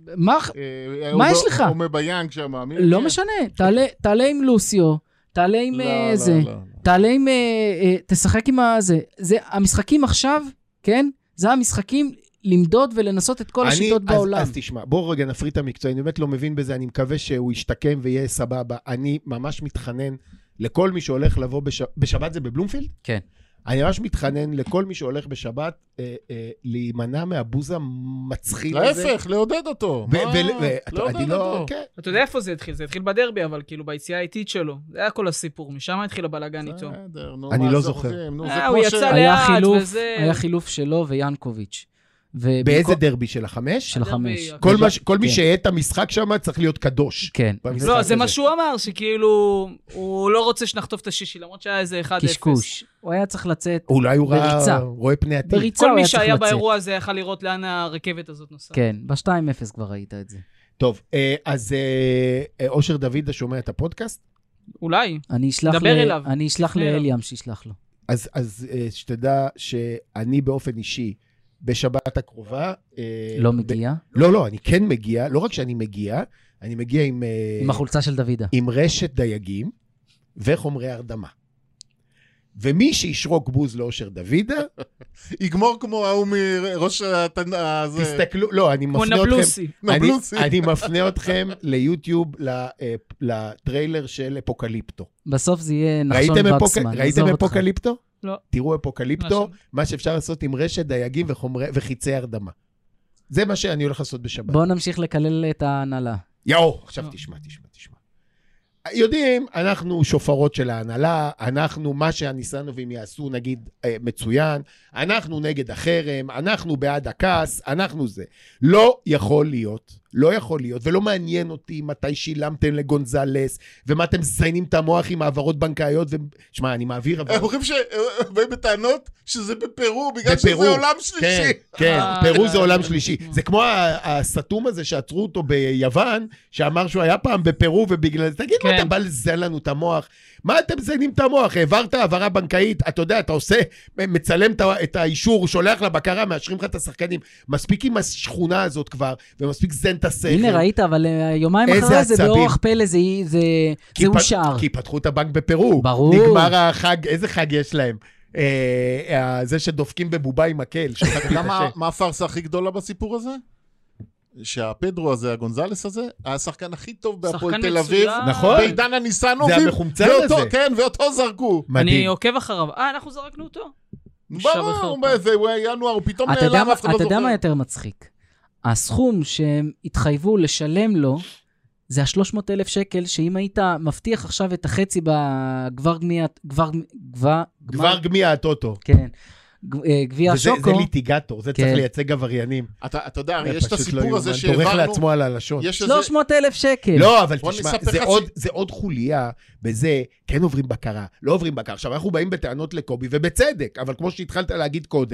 מה יש לך? הוא מביאנג שם. לא משנה, תעלה עם לוסיו, תעלה עם זה, תעלה עם... תשחק עם זה. המשחקים עכשיו, כן? זה המשחקים למדוד ולנסות את כל השיטות בעולם. אז תשמע, בואו רגע נפריד את המקצוע, אני באמת לא מבין בזה, אני מקווה שהוא ישתקם ויהיה סבבה. אני ממש מתחנן לכל מי שהולך לבוא בשבת, זה בבלומפילד? כן. אני ממש מתחנן לכל מי שהולך בשבת להימנע מהבוז המצחיל הזה. להפך, לעודד אותו. לעודד אותו. אתה יודע איפה זה התחיל? זה התחיל בדרבי, אבל כאילו ביציאה האיטית שלו. זה היה כל הסיפור, משם התחיל הבלגן איתו. אני לא זוכר. הוא יצא לאט וזה... היה חילוף שלו ויאנקוביץ'. באיזה דרבי? של 5? של 5. כל מי שיהיה את המשחק שם צריך להיות קדוש. כן. לא, זה מה שהוא אמר, שכאילו, הוא לא רוצה שנחטוף את השישי, למרות שהיה איזה 1-0. קשקוש. הוא היה צריך לצאת בריצה. אולי הוא רואה פני עתיד. בריצה הוא היה צריך לצאת. כל מי שהיה באירוע הזה יכל לראות לאן הרכבת הזאת נוסעת. כן, ב-2-0 כבר ראית את זה. טוב, אז אושר דוד שומע את הפודקאסט? אולי. דבר אליו. אני אשלח לאליאם שישלח לו. אז שתדע שאני באופן אישי, בשבת הקרובה... לא מגיע? לא, אני כן מגיע, לא רק שאני מגיע, אני מגיע עם... עם החולצה של דוידה. עם רשת דייגים וחומרי הרדמה. ומי שישרוק בוז לאושר דוידה... יגמור כמו ההוא מראש... תסתכלו, לא, אני מפנה אתכם... אני מפנה אתכם ליוטיוב, לטריילר של אפוקליפטו. בסוף זה יהיה נחשון וקסמן. ראיתם אפוקליפטו? לא. תראו אפוקליפטו, מה שאפשר לעשות עם רשת דייגים וחיצי הרדמה. זה מה שאני הולך לעשות בשבת. בואו נמשיך לקלל את ההנהלה. עכשיו תשמע. יודעים, אנחנו שופרות של ההנהלה, אנחנו מה שהניסנובים יעשו נגיד מצוין, אנחנו נגד החרם, אנחנו בעד הכעס, אנחנו זה. לא יכול להיות, ולא מעניין אותי מתי שילמתם לגונזלס, ומה אתם זיינים את המוח עם העברות בנקאיות, שמע, אני מעביר... הם אומרים שבאים בטענות שזה בפרו, בגלל שזה עולם שלישי. כן, פרו זה עולם שלישי. זה כמו הסתום הזה שעצרו אותו ביוון, שאמר שהוא היה פעם בפרו, ובגלל זה, תגיד, מה אתה בא לזיין לנו את המוח? מה אתם זיינים את המוח? העברת העברה בנקאית, אתה יודע, אתה עושה, מצלם את האישור, שולח לבקרה, מאשרים לך את השחקנים. מספיק עם השכונה הזאת כבר, ומספיק זן את השכל. הנה, ראית, אבל יומיים אחרי זה, באורח פלא, זה אושר. כי פתחו את הבנק בפרו. ברור. נגמר החג, איזה חג יש להם? זה שדופקים בבובה עם מקל. מה הפרסה הכי גדולה בסיפור הזה? שהפדרו הזה, הגונזלס הזה, היה השחקן הכי טוב בהפועל תל אביב. נכון. בעידן הניסנובים. זה המחומצן הזה. כן, ואותו זרקו. אני עוקב אחריו. אנחנו זרקנו אותו. ברור, זה ינואר, הוא פתאום נעלם, אף אחד לא זוכר. אתה יודע מה יותר מצחיק? הסכום שהם התחייבו לשלם לו, זה ה-300,000 שקל, שאם היית מבטיח עכשיו את החצי בגבר גמיה הטוטו. כן. גביע השוקו. זה ליטיגטור, זה צריך לייצג עבריינים. אתה יודע, יש את הסיפור הזה שהעברנו. דורך לעצמו על הלשון. 300,000 שקל. לא, אבל תשמע, זה עוד חוליה בזה, כן עוברים בקרה, לא עוברים בקרה. עכשיו, אנחנו באים בטענות לקובי, ובצדק, אבל כמו שהתחלת להגיד קודם,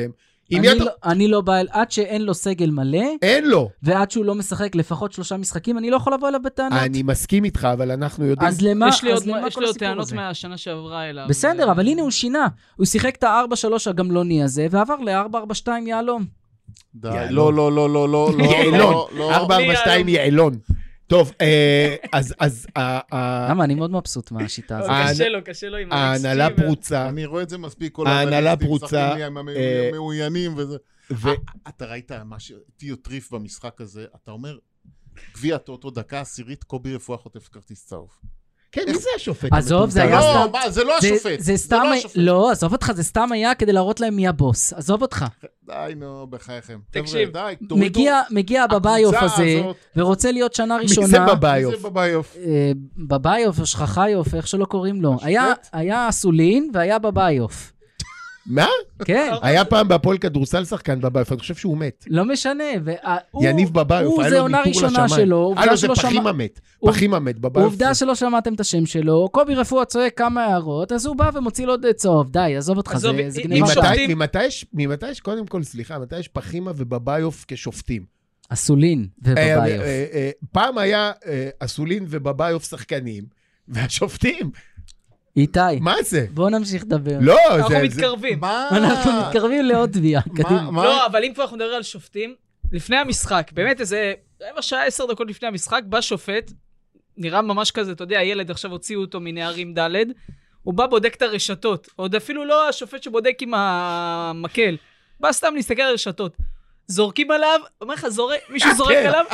אני לא בא, עד שאין לו סגל מלא, אין לו. ועד שהוא לא משחק לפחות 3 משחקים, אני לא יכול לבוא אליו בטענות. אני מסכים איתך, אבל אנחנו יודעים... אז למה יש לי כל עוד הסיפור טענות הזה? מהשנה שעברה אליו. בסדר, אבל הנה הוא שינה. הוא שיחק את ה-4-3 הגמלוני הזה, ועבר ל-4-4-2 יעלום. די, יעלון. לא. יעלון. 442 יעלון. טוב, אז... למה? אני מאוד מבסוט מהשיטה הזאת. קשה לו עם ההנהלה פרוצה. אני רואה את זה מספיק, כל ההנהלה פרוצה. שחקנים המאוינים וזה. אתה ראית מה שתיו טריף במשחק הזה, אתה אומר, גביע טוטו, דקה עשירית, קובי רפואה חוטף כרטיס צהוב. כן, מי זה השופט? עזוב, זה היה סתם... לא, זה לא השופט. זה סתם... לא, עזוב אותך, זה סתם היה כדי להראות להם מי הבוס. עזוב אותך. די, נו, בחייכם. תקשיב, מגיע בבאיוף הזה, ורוצה להיות שנה ראשונה. מי זה בבאיוף? מי זה בבאיוף? בבאיוף או שכחיוף, איך שלא קוראים לו. היה אסולין והיה בבאיוף. מה? כן. היה פעם בהפועל כדורסל שחקן בבאיוף, אני חושב שהוא מת. לא משנה. יניב בבאיוף, הוא, זה עונה ראשונה שלו. לא, זה פחים המת בבאיוף. עובדה שלא שמעתם את השם שלו, קובי רפואה צועק כמה הערות, אז הוא בא ומוציא לו עוד צהוב. די, עזוב אותך, זה גניבה. ממתי יש, קודם כל, סליחה, מתי יש פחימה ובבאיוף כשופטים? אסולין ובבאיוף. פעם היה אסולין ובבאיוף שחקנים, והשופטים. איתי, מה זה? בוא נמשיך לדבר. לא, אנחנו מתקרבים. אנחנו מתקרבים לעוד תביעה, קדימה. לא, אבל אם כבר אנחנו מדברים על שופטים, לפני המשחק, באמת איזה 10 דקות לפני המשחק, בא שופט, נראה ממש כזה, אתה יודע, הילד עכשיו הוציאו אותו מנערים ד', הוא בא בודק את הרשתות, עוד אפילו לא השופט שבודק עם המקל, בא סתם להסתכל על הרשתות, זורקים עליו, אומר לך, מישהו זורק עליו,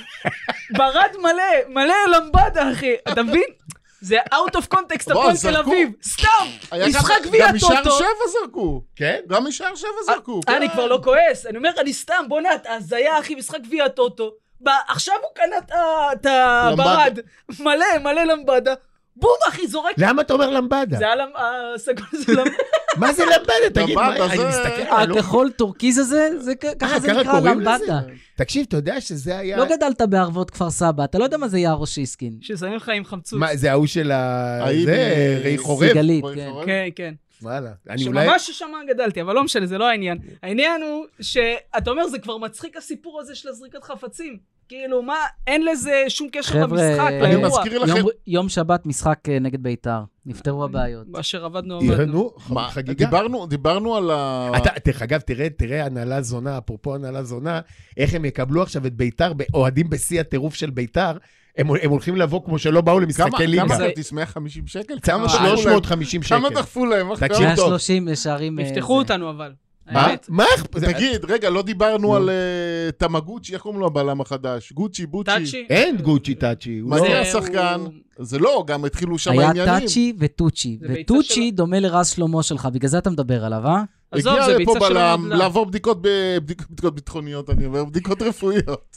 ברד מלא למבדה, אחי, אתה מבין? זה out of context, הפועל תל אביב, סתם, משחק גביע טוטו. גם משאר 7 זרקו. כן? גם משאר 7 זרקו. אני כבר לא כועס, אני אומר, אני סתם, בוא נת, אז היה אחי משחק גביע טוטו, עכשיו הוא קנה את הברד, מלא למבדה, בום אחי, זורק. למה אתה אומר למבדה? זה היה הסגול, זה למבדה. מה זה למבדה? תגיד, אני מסתכל. הכחול טורקיז הזה, ככה זה נקרא למבדה. תקשיב, אתה יודע שזה היה... לא גדלת בערבות כפר סבא, אתה לא יודע מה זה יער שיסקין. ששמים לך עם חמצוץ. מה, זה ההוא של זה, ראי חורב? סיגלית, כן, כן. וואלה. שממש שמה גדלתי, אבל לא משנה, זה לא העניין. העניין הוא שאתה אומר, זה כבר מצחיק הסיפור הזה של הזריקת חפצים. כאילו, מה, אין לזה שום קשר למשחק, אני מזכיר לכם. יום שבת משחק נגד ביתר, נפטרו הבעיות. באשר עבדנו. חגיגה. דיברנו על ה... דרך אגב, תראה הנהלה זונה, אפרופו הנהלה זונה, איך הם יקבלו עכשיו את ביתר, אוהדים בשיא הטירוף של ביתר, הם הולכים לבוא כמו שלא באו למשחקי ליגה. כמה כרטיס? 150 שקל? כמה 350 שקל. כמה דחפו להם? 130 לשערים. יפתחו אותנו אבל. מה? תגיד, רגע, לא דיברנו על תמגוצ'י, איך קוראים לו הבלם החדש? גוצ'י, בוצ'י. טאצ'י? אין גוצ'י טאצ'י. מה זה השחקן? זה לא, גם התחילו שם העניינים. היה טאצ'י וטוצ'י, וטוצ'י דומה לרז שלמה שלך, בגלל זה אתה מדבר עליו, אה? הגיע לפה בלם לעבור בדיקות ביטחוניות, אני אומר, בדיקות רפואיות.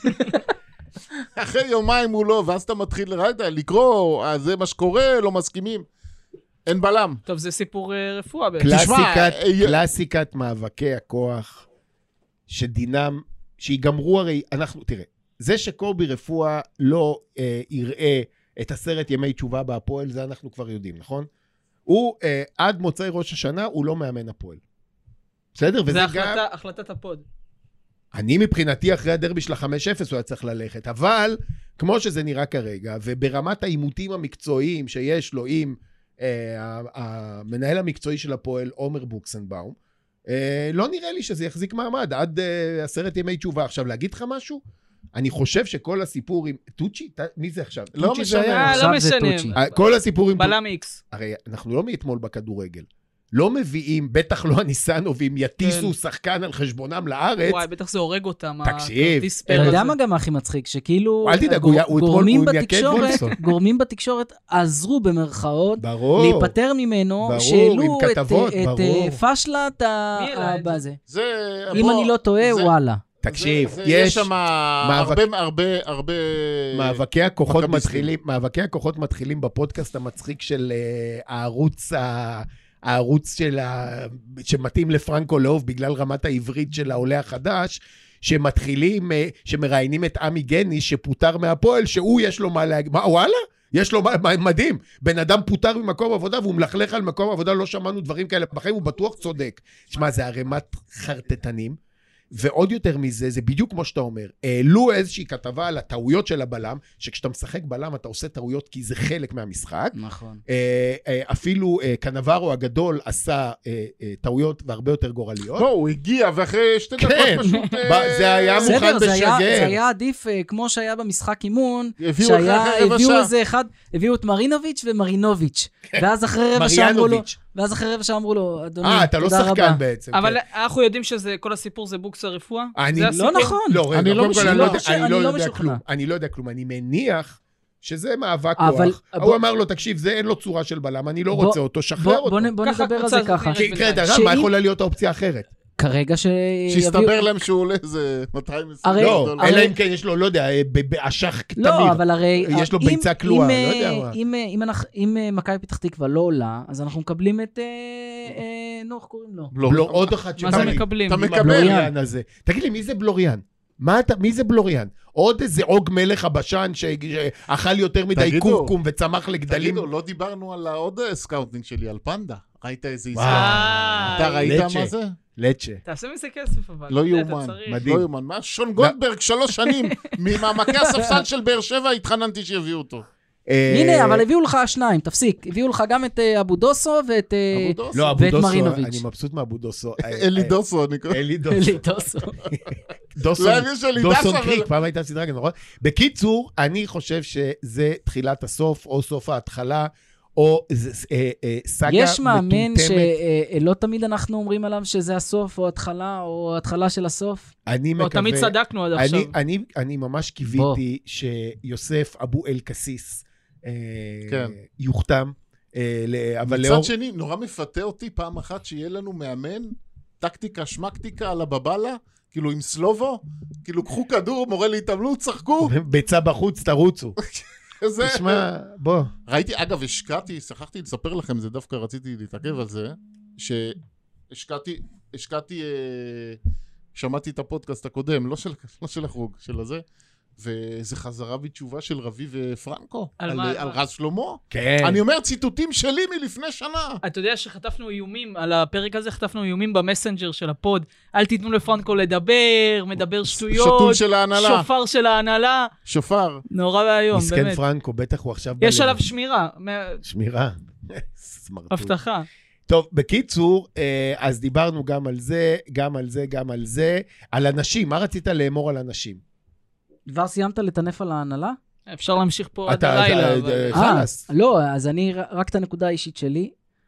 אחרי יומיים הוא לא, ואז אתה מתחיל לקרוא, זה מה שקורה, לא מסכימים. אין בלם. טוב, זה סיפור רפואה. קלאסיקת מאבקי הכוח, שדינם, שיגמרו הרי, תראה, זה שקובי רפואה לא יראה את 10 ימי תשובה בהפועל, זה אנחנו כבר יודעים, נכון? הוא, עד מוצאי ראש השנה, הוא לא מאמן הפועל. בסדר? זה החלטת הפוד. אני מבחינתי אחרי הדרבי של ה-5-0 הוא היה צריך ללכת, אבל כמו שזה נראה כרגע, וברמת האימותים המקצועיים שיש לו עם המנהל המקצועי של הפועל, עומר בוקסנבאום, לא נראה לי שזה יחזיק מעמד עד 10 ימי תשובה. עכשיו, להגיד לך משהו? אני חושב שכל הסיפור עם... טוצ'י? מי זה עכשיו? לא משנה. לא משנה. כל הסיפור עם... בלם איקס. הרי אנחנו לא מאתמול בכדורגל. לא מביאים, בטח לא הניסנובים, יטיסו שחקן על חשבונם לארץ. וואי, בטח זה הורג אותם. תקשיב. אתה יודע מה גם הכי מצחיק? שכאילו... אל תדאג, גורמים בתקשורת עזרו במרכאות להיפטר ממנו, ברור, שאלו את פשלת הבזה. זה... אם אני לא טועה, וואלה. תקשיב, יש שם הרבה... מאבקי הכוחות מתחילים בפודקאסט המצחיק של הערוץ שמתאים לפרנקו לוב בגלל רמת העברית של העולה החדש, שמתחילים, שמראיינים את עמי גני שפוטר מהפועל, שהוא יש לו מה להגיד. מה, וואלה? יש לו מדהים. בן אדם פוטר ממקום עבודה, והוא מלכלך על מקום עבודה, לא שמענו דברים כאלה בחיים, הוא בטוח צודק. שמע, זה הרמת חרטטנים, ועוד יותר מזה, זה בדיוק כמו שאתה אומר, העלו איזושהי כתבה על הטעויות של הבלם, שכשאתה משחק בלם, אתה עושה טעויות כי זה חלק מהמשחק. נכון. אפילו קנברו הגדול עשה טעויות והרבה יותר גורליות. לא, הוא הגיע, ואחרי 2 דקות פשוט... זה היה מוכן בשגר. זה היה עדיף, כמו שהיה במשחק אימון, הביאו איזה אחד, הביאו את מרינוביץ' ומרינוביץ', ואז אחרי רבע שעה אמרו לו, אדוני, תודה רבה. אתה לא שחקן בעצם. אבל אנחנו יודעים שכל הסיפור זה בוקס הרפואה? לא נכון. אני לא יודע משוכנע. כלום. אני לא יודע כלום. אני מניח שזה מאבק כוח. הוא אמר לו, תקשיב, זה אין לו צורה של בלם, אני לא רוצה אותו, שחרר אותו. בוא נדבר על זה ככה. מה יכולה להיות האופציה אחרת? כרגע שיסתבר להם שהוא עולה איזה 220 לא, אלא אם כן יש לו, לא יודע, באשך תמיר. לא, אבל הרי... יש לו ביצה כלואה, לא יודע מה. אם מכבי פתח תקווה לא עולה, אז אנחנו מקבלים את... איך קוראים לו? לא, עוד אחד מה זה מקבלים? אתה מקבל. תגיד לי, מי זה בלוריאן? מי זה בלוריאן? עוד איזה עוג מלך הבשן שאכל יותר מדי קורקום וצמח לגדלים. תגידו, לא דיברנו על העוד סקאוטינג שלי, על פנדה. ראית איזה עסקה? אתה ראית מה זה? לצ'ה. תעשה מזה כסף אבל. לא יאומן, מדהים. לא יאומן. מה? שון גולדברג 3 שנים, ממעמקי הספסל של באר שבע התחננתי שיביאו אותו. הנה, אבל הביאו לך 2, תפסיק. הביאו לך גם את אבו דוסו ואת מרינוביץ'. אני מבסוט מאבו דוסו. אלי דוסו, אני קורא. אלי דוסו. דוסון קריק, פעם הייתה סדרה נכון? בקיצור, אני חושב שזה תחילת הסוף, או סוף ההתחלה, או סגה מטומטמת. יש מאמן שלא תמיד אנחנו אומרים עליו שזה הסוף, או התחלה, או התחלה של הסוף? אני מקווה... או תמיד צדקנו עד עכשיו. אני ממש קיוויתי שיוסף אבו אל קסיס יוחתם. מצד שני, נורא מפתה אותי פעם אחת שיהיה לנו מאמן, טקטיקה, שמקטיקה על הבבלה, כאילו עם סלובו, כאילו קחו כדור, מורה להתאמנות, צחקו. ביצה בחוץ, תרוצו. תשמע, בוא. ראיתי, אגב, שכחתי לספר לכם, זה דווקא רציתי להתעכב על זה, שהשקעתי, שמעתי את הפודקאסט הקודם, לא של החוג, של הזה, וזה חזרה בתשובה של רבי ופרנקו, על רז שלמה. כן. אני אומר ציטוטים שלי מלפני שנה. אתה יודע שחטפנו איומים, על הפרק הזה חטפנו איומים במסנג'ר של הפוד, אל תיתנו לפרנקו לדבר, מדבר שטויות. שתול של ההנהלה. שופר של ההנהלה. שופר. נורא והיום, באמת. מסכן פרנקו, בטח הוא עכשיו... יש עליו שמירה. שמירה. סמרטוט. הבטחה. טוב, בקיצור, אז דיברנו גם על זה, גם על זה, גם על זה. על אנשים, מה רצית לאמור על אנשים? כבר סיימת לטנף על ההנהלה? אפשר להמשיך פה עד הלילה. חלס. לא, אז אני, רק את הנקודה האישית שלי,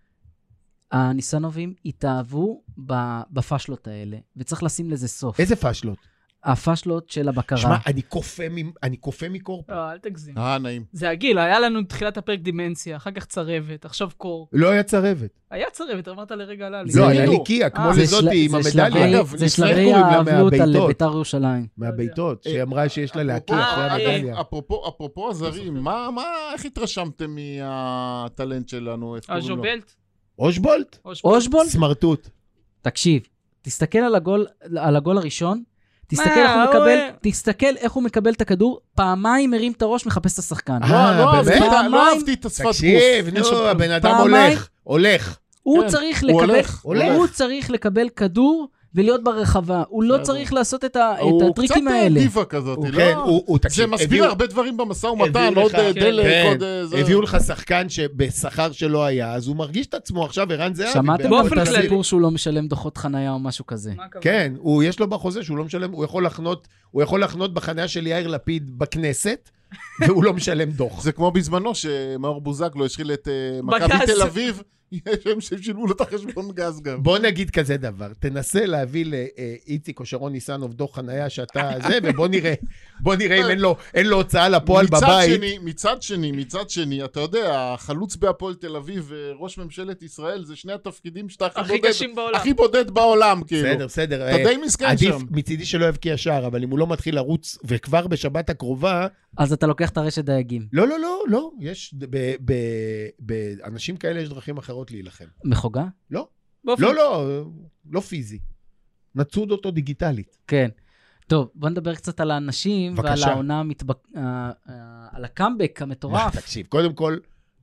הניסנובים התאהבו בפשלות האלה, וצריך לשים לזה סוף. איזה פשלות? הפשלות של הבקרה. שמע, אני קופא מקור פה. לא, אל תגזים. נעים. זה הגיל, היה לנו תחילת הפרק דימנציה, אחר כך צרבת, עכשיו קור. לא היה צרבת. היה צרבת, אמרת לרגע עלה לי. לא, היה ליקיה, כמו לזאתי עם המדליה. זה שלבי האבלות על בית"ר ירושלים. מהביתות, שהיא אמרה שיש לה להקיא אחרי המדליה. אפרופו הזרים, איך התרשמתם מהטלנט שלנו? אוז'בולט? אושבולט? סמרטוט. תקשיב, תסתכל על הגול הראשון, תסתכל איך הוא מקבל את הכדור, פעמיים מרים את הראש, מחפש את השחקן. לא אהבתי את השפת גוף. תקשיב, הבן אדם הולך. הוא צריך לקבל כדור ולהיות ברחבה. הוא לא צריך לעשות את הטריקים האלה. הוא קצת דיבה כזאת, לא? זה מסביר הרבה דברים במשא ומתן, עוד דלק, עוד זה. הביאו לך שחקן שבשכר שלא היה, אז הוא מרגיש את עצמו עכשיו, ערן זהבי. שמעתם את הסיפור שהוא לא משלם דוחות חנייה או משהו כזה? כן, יש לו בחוזה שהוא לא משלם, הוא יכול לחנות בחניה של יאיר לפיד בכנסת, והוא לא משלם דוח. זה כמו בזמנו שמאור בוזגלו השחיל את מכבי תל אביב, הם שילמו לו את החשבון גז גם. בוא נגיד כזה דבר, תנסה להביא לאיציק או שרון ניסנוב דוח חנייה שאתה זה, ובוא נראה אם אין לו הוצאה לפועל בבית. מצד שני, אתה יודע, החלוץ בהפועל תל אביב וראש ממשלת ישראל, זה שני התפקידים שאתה הכי בודד בעולם, כאילו. בסדר. אתה די מסכן שם. עדיף מצידי שלא יבקיע שער, אבל אם הוא לא מתחיל לרוץ, וכבר בשבת הקרובה... אז אתה לוקח את הרשת דייגים. לא, יש, באנשים כאלה יש דרכים אחרות להילחם. מחוגה? לא פיזי. נצוד אותו דיגיטלית. כן. טוב, בוא נדבר קצת על האנשים, ועל העונה על הקאמבק המטורף. תקשיב, קודם כל,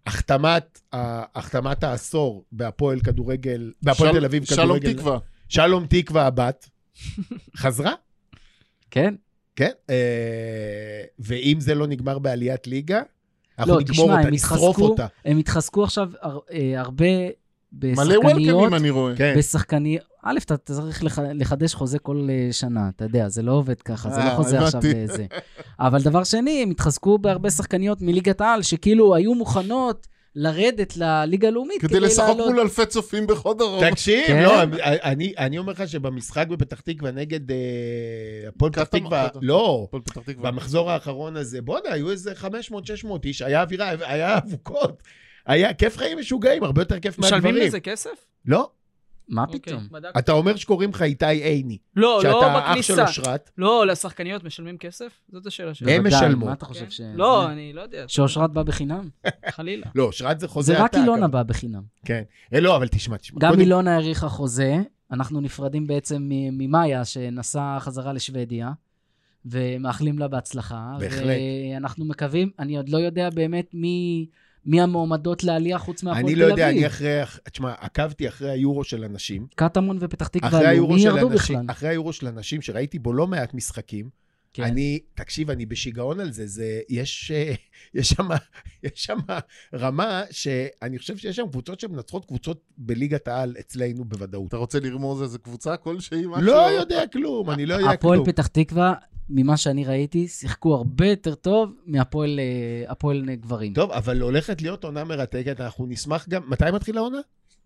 החתמת העשור בהפועל כדורגל, בהפועל תל אביב שלום כדורגל. תקווה. שלום תקווה הבת. חזרה? כן? כן. ואם זה לא נגמר בעליית ליגה, אנחנו לא, נגמור תשמע, אותה, נשרוף אותה. הם התחזקו עכשיו הרבה מלא וולקמים בשחקניות, אני רואה. כן. בשחקניות, א', אתה צריך לחדש חוזה כל שנה, אתה יודע, זה לא עובד ככה, זה לא חוזה הבנתי. עכשיו לזה. אבל דבר שני, הם התחזקו בהרבה שחקניות מליגת העל, שכאילו היו מוכנות לרדת לליגה הלאומית, כדי לשחק מול אלפי צופים בכל דרום. תקשיב, כן. לא, אני אומר לך שבמשחק בפתח תקווה נגד הפועל פתח תקווה, לא, הפועל פתח תקווה. במחזור האחרון הזה, בוא'נה, היו איזה 500-600 איש, היה אווירה, היה אבוקות, היה כיף חיים משוגעים, הרבה יותר כיף מהדברים. משלמים לזה כסף? לא, מה אוקיי, פתאום? בדקתי. אתה אומר שקוראים לך איתי עיני, לא, לא שאתה אח בכניסה. של אושרת, לא, לשחקניות משלמים כסף? זאת השאלה שלי. הם בוודאי, משלמו. מה אתה חושב כן. ש... לא, אני לא יודע. שאושרת בא בחינם? חלילה. לא, אושרת זה חוזה זה רק עתק, אילונה אבל- בא בחינם. כן, לא, אבל תשמע. גם קודם- אילונה האריכה חוזה, אנחנו נפרדים בעצם ממאיה, שנסעה חזרה לשוודיה, ומאחלים לה בהצלחה. בהחלט. ואנחנו מקווים, אני עוד לא יודע באמת מי המועמדות לעלייה חוץ מהפועל אני תל לא אביב. יודע, אני תשמע, עקבתי אחרי היורו של אנשים, קטמון ופתח תקווה, אחרי היורו מי של ירדו אנשים, בכלל? אחרי היורו של אנשים, שראיתי בו לא מעט משחקים, כן. תקשיב, אני בשיגעון על זה, יש שם רמה שאני חושב שיש שם קבוצות שמנצחות קבוצות בליגת העל אצלנו בוודאות. אתה רוצה לרמוז איזה קבוצה כלשהי? משהו? לא יודע כלום, אני לא יודע הפועל כלום. פתח תקווה, ממה שאני ראיתי, שיחקו הרבה יותר טוב מהפועל גברים. טוב, אבל הולכת להיות עונה מרתקת, אנחנו נשמח גם, מתי מתחילה העונה?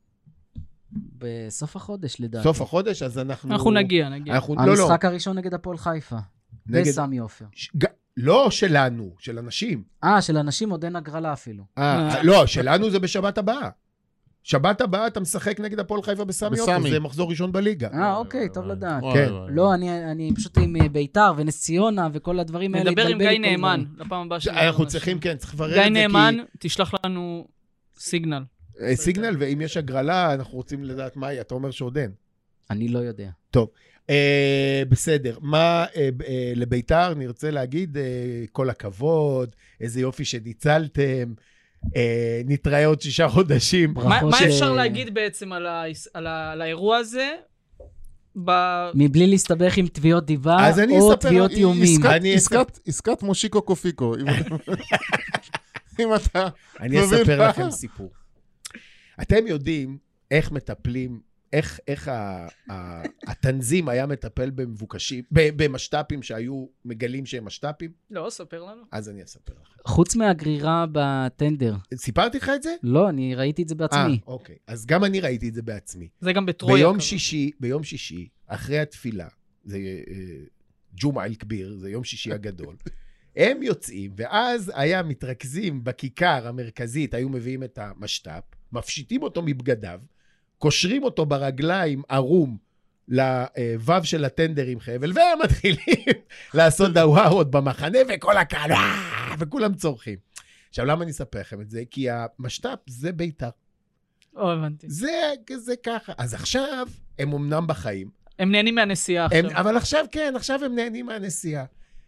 בסוף החודש, לדעתי. סוף החודש, אז אנחנו נגיע. לא, לא, המשחק הראשון נגד הפועל חיפה. נגד- בסמי עופר. לא שלנו, של אנשים. של אנשים עוד אין הגרלה אפילו. לא, שלנו זה בשבת הבאה. שבת הבאה אתה משחק נגד הפועל חיפה בסמי עופר, בסמי. זה מחזור ראשון בליגה. אוקיי, טוב לדעת. וואי, כן. וואי. לא, אני פשוט עם ביתר ונס ציונה וכל הדברים האלה. נדבר עם התבלבל גיא לי כל נאמן, הדברים. לפעם הבאה שלנו. אנחנו צריכים, כן, צריך לברר את זה, גיא כי... נאמן, תשלח לנו סיגנל. סיגנל, ואם יש הגרלה, אנחנו רוצים לדעת מה היא, אתה אומר שעוד אין. אני לא יודע. בסדר, מה לביתר נרצה להגיד? כל הכבוד, איזה יופי שניצלתם, נתראה עוד 6 חודשים. ברכות מה ל- אפשר להגיד בעצם על האירוע הזה? מבלי להסתבך עם תביעות דיבה אז אני או אספר- תביעות איומים. עסקת מושיקו קופיקו. אם אתה... אני מבין אספר מה? לכם סיפור. אתם יודעים איך מטפלים, איך התנזים היה מטפל במבוקשים, במשת"פים שהיו מגלים שהם משת"פים? לא, ספר לנו. אז אני אספר לכם. חוץ מהגרירה בטנדר. סיפרתי לך את זה? לא, אני ראיתי את זה בעצמי. אוקיי. אז גם אני ראיתי את זה בעצמי. זה גם בטרויה. ביום שישי, אחרי התפילה, זה ג'ומעה אל-כביר, זה יום שישי הגדול, הם יוצאים, ואז היה מתרכזים בכיכר המרכזית, היו מביאים את המשת"פ, מפשיטים אותו מבגדיו, קושרים אותו ברגליים ערום לוו של הטנדר עם חבל, והם מתחילים לעשות דווארות במחנה, וכל הקהל, וכולם צורכים. עכשיו, למה אני אספר לכם את זה? כי המשת"פ זה ביתר. הבנתי. זה ככה. אז עכשיו, הם אמנם בחיים, הם נהנים מהנסיעה עכשיו. אבל עכשיו כן, עכשיו הם נהנים מהנסיעה.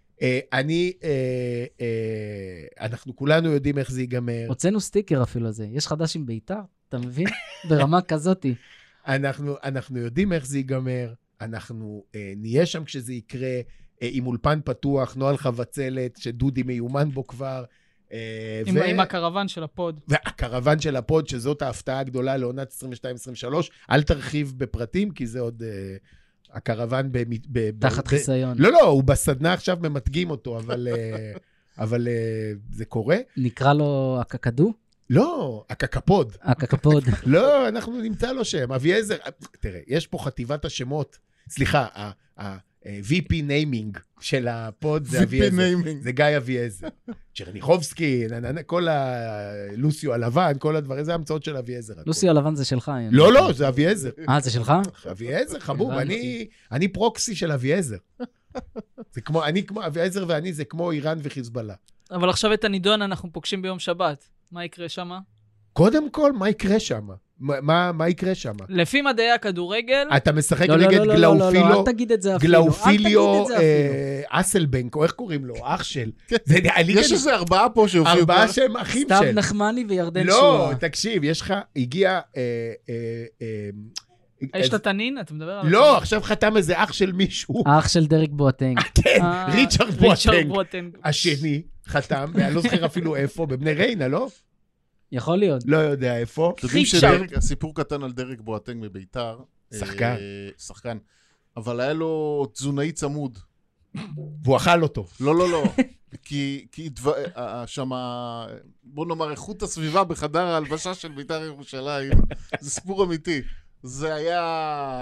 אנחנו כולנו יודעים איך זה ייגמר. הוצאנו סטיקר אפילו על זה. יש חדש עם ביתר, אתה מבין? ברמה כזאתי. אנחנו יודעים איך זה ייגמר, אנחנו נהיה שם כשזה יקרה, עם אולפן פתוח, נועל חבצלת, שדודי מיומן בו כבר. עם הקרוון של הפוד. והקרוון של הפוד, שזאת ההפתעה הגדולה לעונת 22-23, אל תרחיב בפרטים, כי זה עוד הקרוון תחת חיסיון. לא, הוא בסדנה עכשיו ממתגים אותו, אבל זה קורה. נקרא לו הקקדו? לא, הקקפוד. הקקפוד. לא, אנחנו נמצא לו שם. אביעזר, תראה, יש פה חטיבת השמות, סליחה, ה-VP ניימינג של הפוד זה אביעזר. זה גיא אביעזר. צ'רניחובסקי, כל לוסיו הלבן, כל הדברים, זה המצאות של אביעזר. לוסיו הלבן זה שלך. לא, זה אביעזר. זה שלך? אביעזר, חבוב, אני פרוקסי של אביעזר. זה כמו, אביעזר ואני זה כמו איראן וחיזבאללה. אבל עכשיו את הנידון אנחנו פוגשים ביום שבת. מה יקרה שם? קודם כל, מה יקרה שם? מה יקרה שם? לפי מדעי הכדורגל, אתה משחק לא, נגד לא, גלאופיליו, אל תגיד את זה אפילו. גלאופיליו אסלבנק, או איך קוראים לו? אח של. יש איזה 4 פה שהופיעו. 4 שהם אחים סתיו של. נחמני וירדן לא, שואה. תקשיב, יש לך, הגיע... יש את התנין, אתה מדבר על... לא, עכשיו חתם איזה אח של מישהו. האח של דרק בואטנג. כן, ריצ'רד בואטנג. בואטנג. השני חתם, ואני לא זוכר אפילו איפה, בבני ריינה, לא? יכול להיות. לא יודע איפה. אתם יודעים שהסיפור קטן על דרק בואטנג בביתר. שחקן. שחקן. אבל היה לו תזונאי צמוד. והוא אכל אותו. לא. כי שם, בוא נאמר, איכות הסביבה בחדר ההלבשה של ביתר ירושלים, זה סיפור אמיתי. זה היה...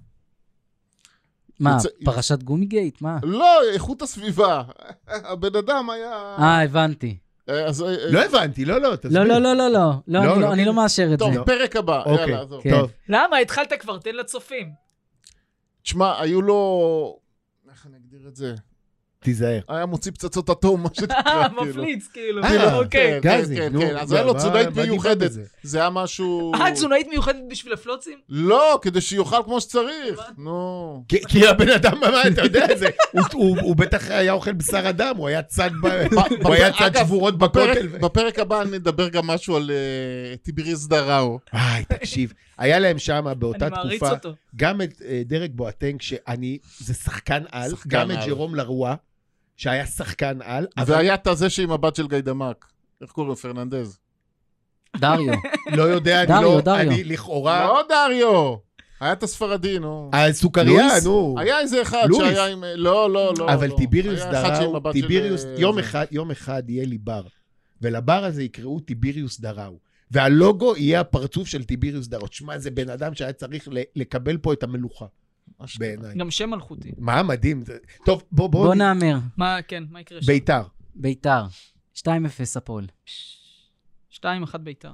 מה, פרשת גומי-גייט? מה? לא, איכות הסביבה. הבן אדם היה... הבנתי. לא הבנתי, לא, תסביר. לא, אני לא מאשר את זה. טוב, פרק הבא. אוקיי, יאללה, עזוב. טוב. למה? התחלת כבר, תן לצופים. תשמע, היו לו... איך אני אגדיר את זה? תיזהר. היה מוציא פצצות אטום, מה שנקרא. מפליץ, כאילו. אוקיי. גזי, נו. אז היה לו תזונאית מה מיוחדת. דיבר בזה? זה היה משהו... תזונאית מיוחדת בשביל הפלוצים? לא, כדי שיאכל כמו שצריך. נו. כי הבן אדם, מה, אתה יודע את זה, הוא בטח היה אוכל בשר אדם, הוא היה צד שבורות בכותל. בפרק הבא נדבר גם משהו על טיבריס דראו. תקשיב, היה להם שם באותה אני מעריץ תקופה, אותו. גם את דרק בואטנג, זה שחקן על, גם את ג'רום לרואה, שהיה שחקן על. והיה את הזה שעם הבת של גיידמק. איך קוראים? פרננדז. דריו. לא יודע, אני לכאורה... לא דריו. היה את הספרדי, נו. הסוכריה, נו. היה איזה אחד שהיה עם... לא. אבל טיביריוס דראו, יום אחד יהיה לי בר, ולבר הזה יקראו טיביריוס דראו. והלוגו יהיה הפרצוף של טיביריוס דראו. תשמע, זה בן אדם שהיה צריך לקבל פה את המלוכה. בעיניי. גם שם מלכותי. מה, מדהים. טוב, בוא נאמר. מה, כן, מה יקרה שם? ביתר. 2-0 הפועל. 2-1 ביתר.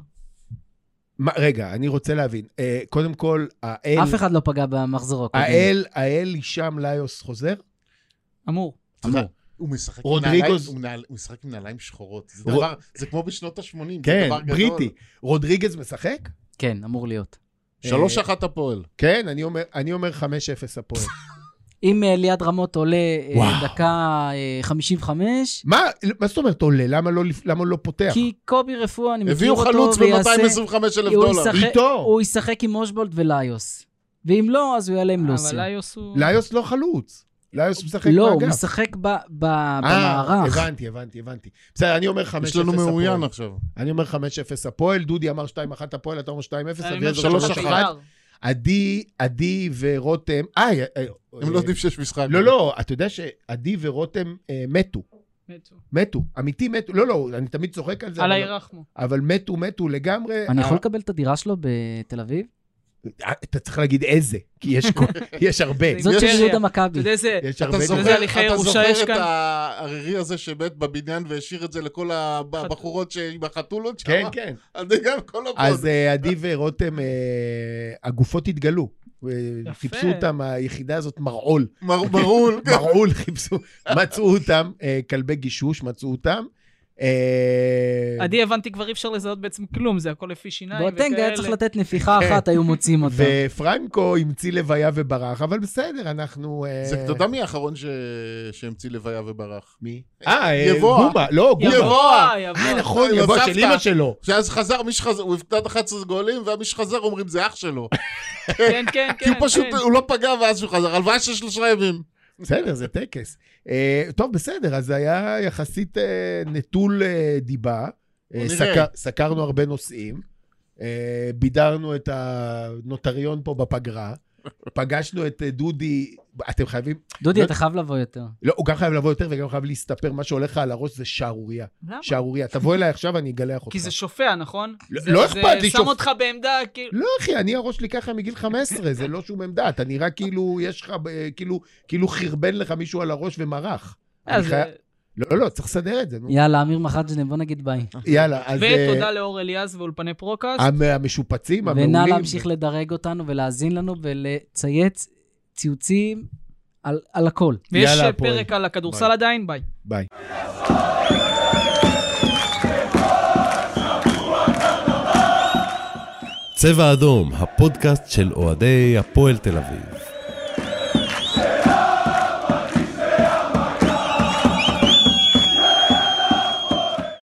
רגע, אני רוצה להבין. קודם כל, אף אחד לא פגע במחזור הקודם. האל הישם ליוס חוזר? אמור. הוא משחק עם נעליים שחורות. זה כמו בשנות ה-80. כן, בריטי. רודריגז משחק? כן, אמור להיות. 3-1 הפועל. כן, אני אומר 5-0 הפועל. אם ליד רמות עולה דקה 55... מה זאת אומרת עולה? למה לא פותח? כי קובי רפואה, אני מכיר אותו, הביאו חלוץ ב$225,000. איתו. הוא ישחק עם אושבולט וליוס. ואם לא, אז הוא יעלה עם לוסיה. אבל ליוס הוא... ליוס לא חלוץ. ליוס משחק לא, באגף. הוא משחק במערך. הבנתי. בסדר, אני אומר 5-0 הפועל. יש לנו מאוין עכשיו. אני אומר 5-0 הפועל, דודי אמר 2-1 הפועל, אתה אומר 2-0, אני אומר 3-1. עדי ורותם, הם לא יודעים שיש משחק. לא, אתה יודע שעדי ורותם מתו, אמיתי מתו, לא, אני תמיד צוחק על זה. על הירחמו. אבל מתו לגמרי. אני יכול לקבל את הדירה שלו בתל אביב? אתה צריך להגיד איזה, כי יש הרבה. זאת של יהודה מכבי. אתה יודע איזה... אתה זוכר את הערירי הזה שבאת בבניין והשאיר את זה לכל הבחורות עם החתולות שם? כן. אז גם כל הפוד. אז עדי ורותם, הגופות התגלו. חיפשו אותם, היחידה הזאת מרעול. מרעול חיפשו. מצאו אותם, כלבי גישוש מצאו אותם. עדי הבנתי כבר אי אפשר לזהות בעצם כלום, זה הכל לפי שיניים וכאלה. בואטנג היה צריך לתת נפיחה אחת, היו מוצאים אותה. ופרנקו המציא לוויה וברח, אבל בסדר, אנחנו... זה אתה יודע מי האחרון שהמציא לוויה וברח? מי? יבואה. לא, יבואה. נכון, יבואה של אמא שלו. שאז חזר, הוא הפקד 11 גולים, ומי שחזר אומרים זה אח שלו. כן. כי הוא פשוט, הוא לא פגע ואז שהוא חזר, הלוואה של 3 ימים. בסדר, זה טקס. טוב, בסדר, אז זה היה יחסית נטול דיבה. סקרנו הרבה נושאים. בידרנו את הנוטריון פה בפגרה. פגשנו את דודי, אתם חייבים... דודי, אתה חייב לבוא יותר. לא, הוא גם חייב לבוא יותר וגם חייב להסתפר. מה שהולך על הראש זה שערוריה. למה? שערוריה. תבוא אליי עכשיו, אני אגלח אותך. כי זה שופע, נכון? לא אכפת לי זה שם אותך בעמדה, כאילו... לא, אחי, אני הראש שלי ככה מגיל 15, זה לא שום עמדה. אתה נראה כאילו, יש לך, כאילו חרבן לך מישהו על הראש ומרח. לא, צריך לסדר את זה. יאללה, אמיר מחג'נה, בוא נגיד ביי. יאללה, אז... ותודה לאור אליאס ואולפני פרוקאסט. המשופצים, המעולים. ונא להמשיך לדרג אותנו ולהאזין לנו ולצייץ ציוצים על הכל. ויש פרק על הכדורסל עדיין, ביי. ביי. צבע אדום, הפודקאסט של אוהדי הפועל תל אביב.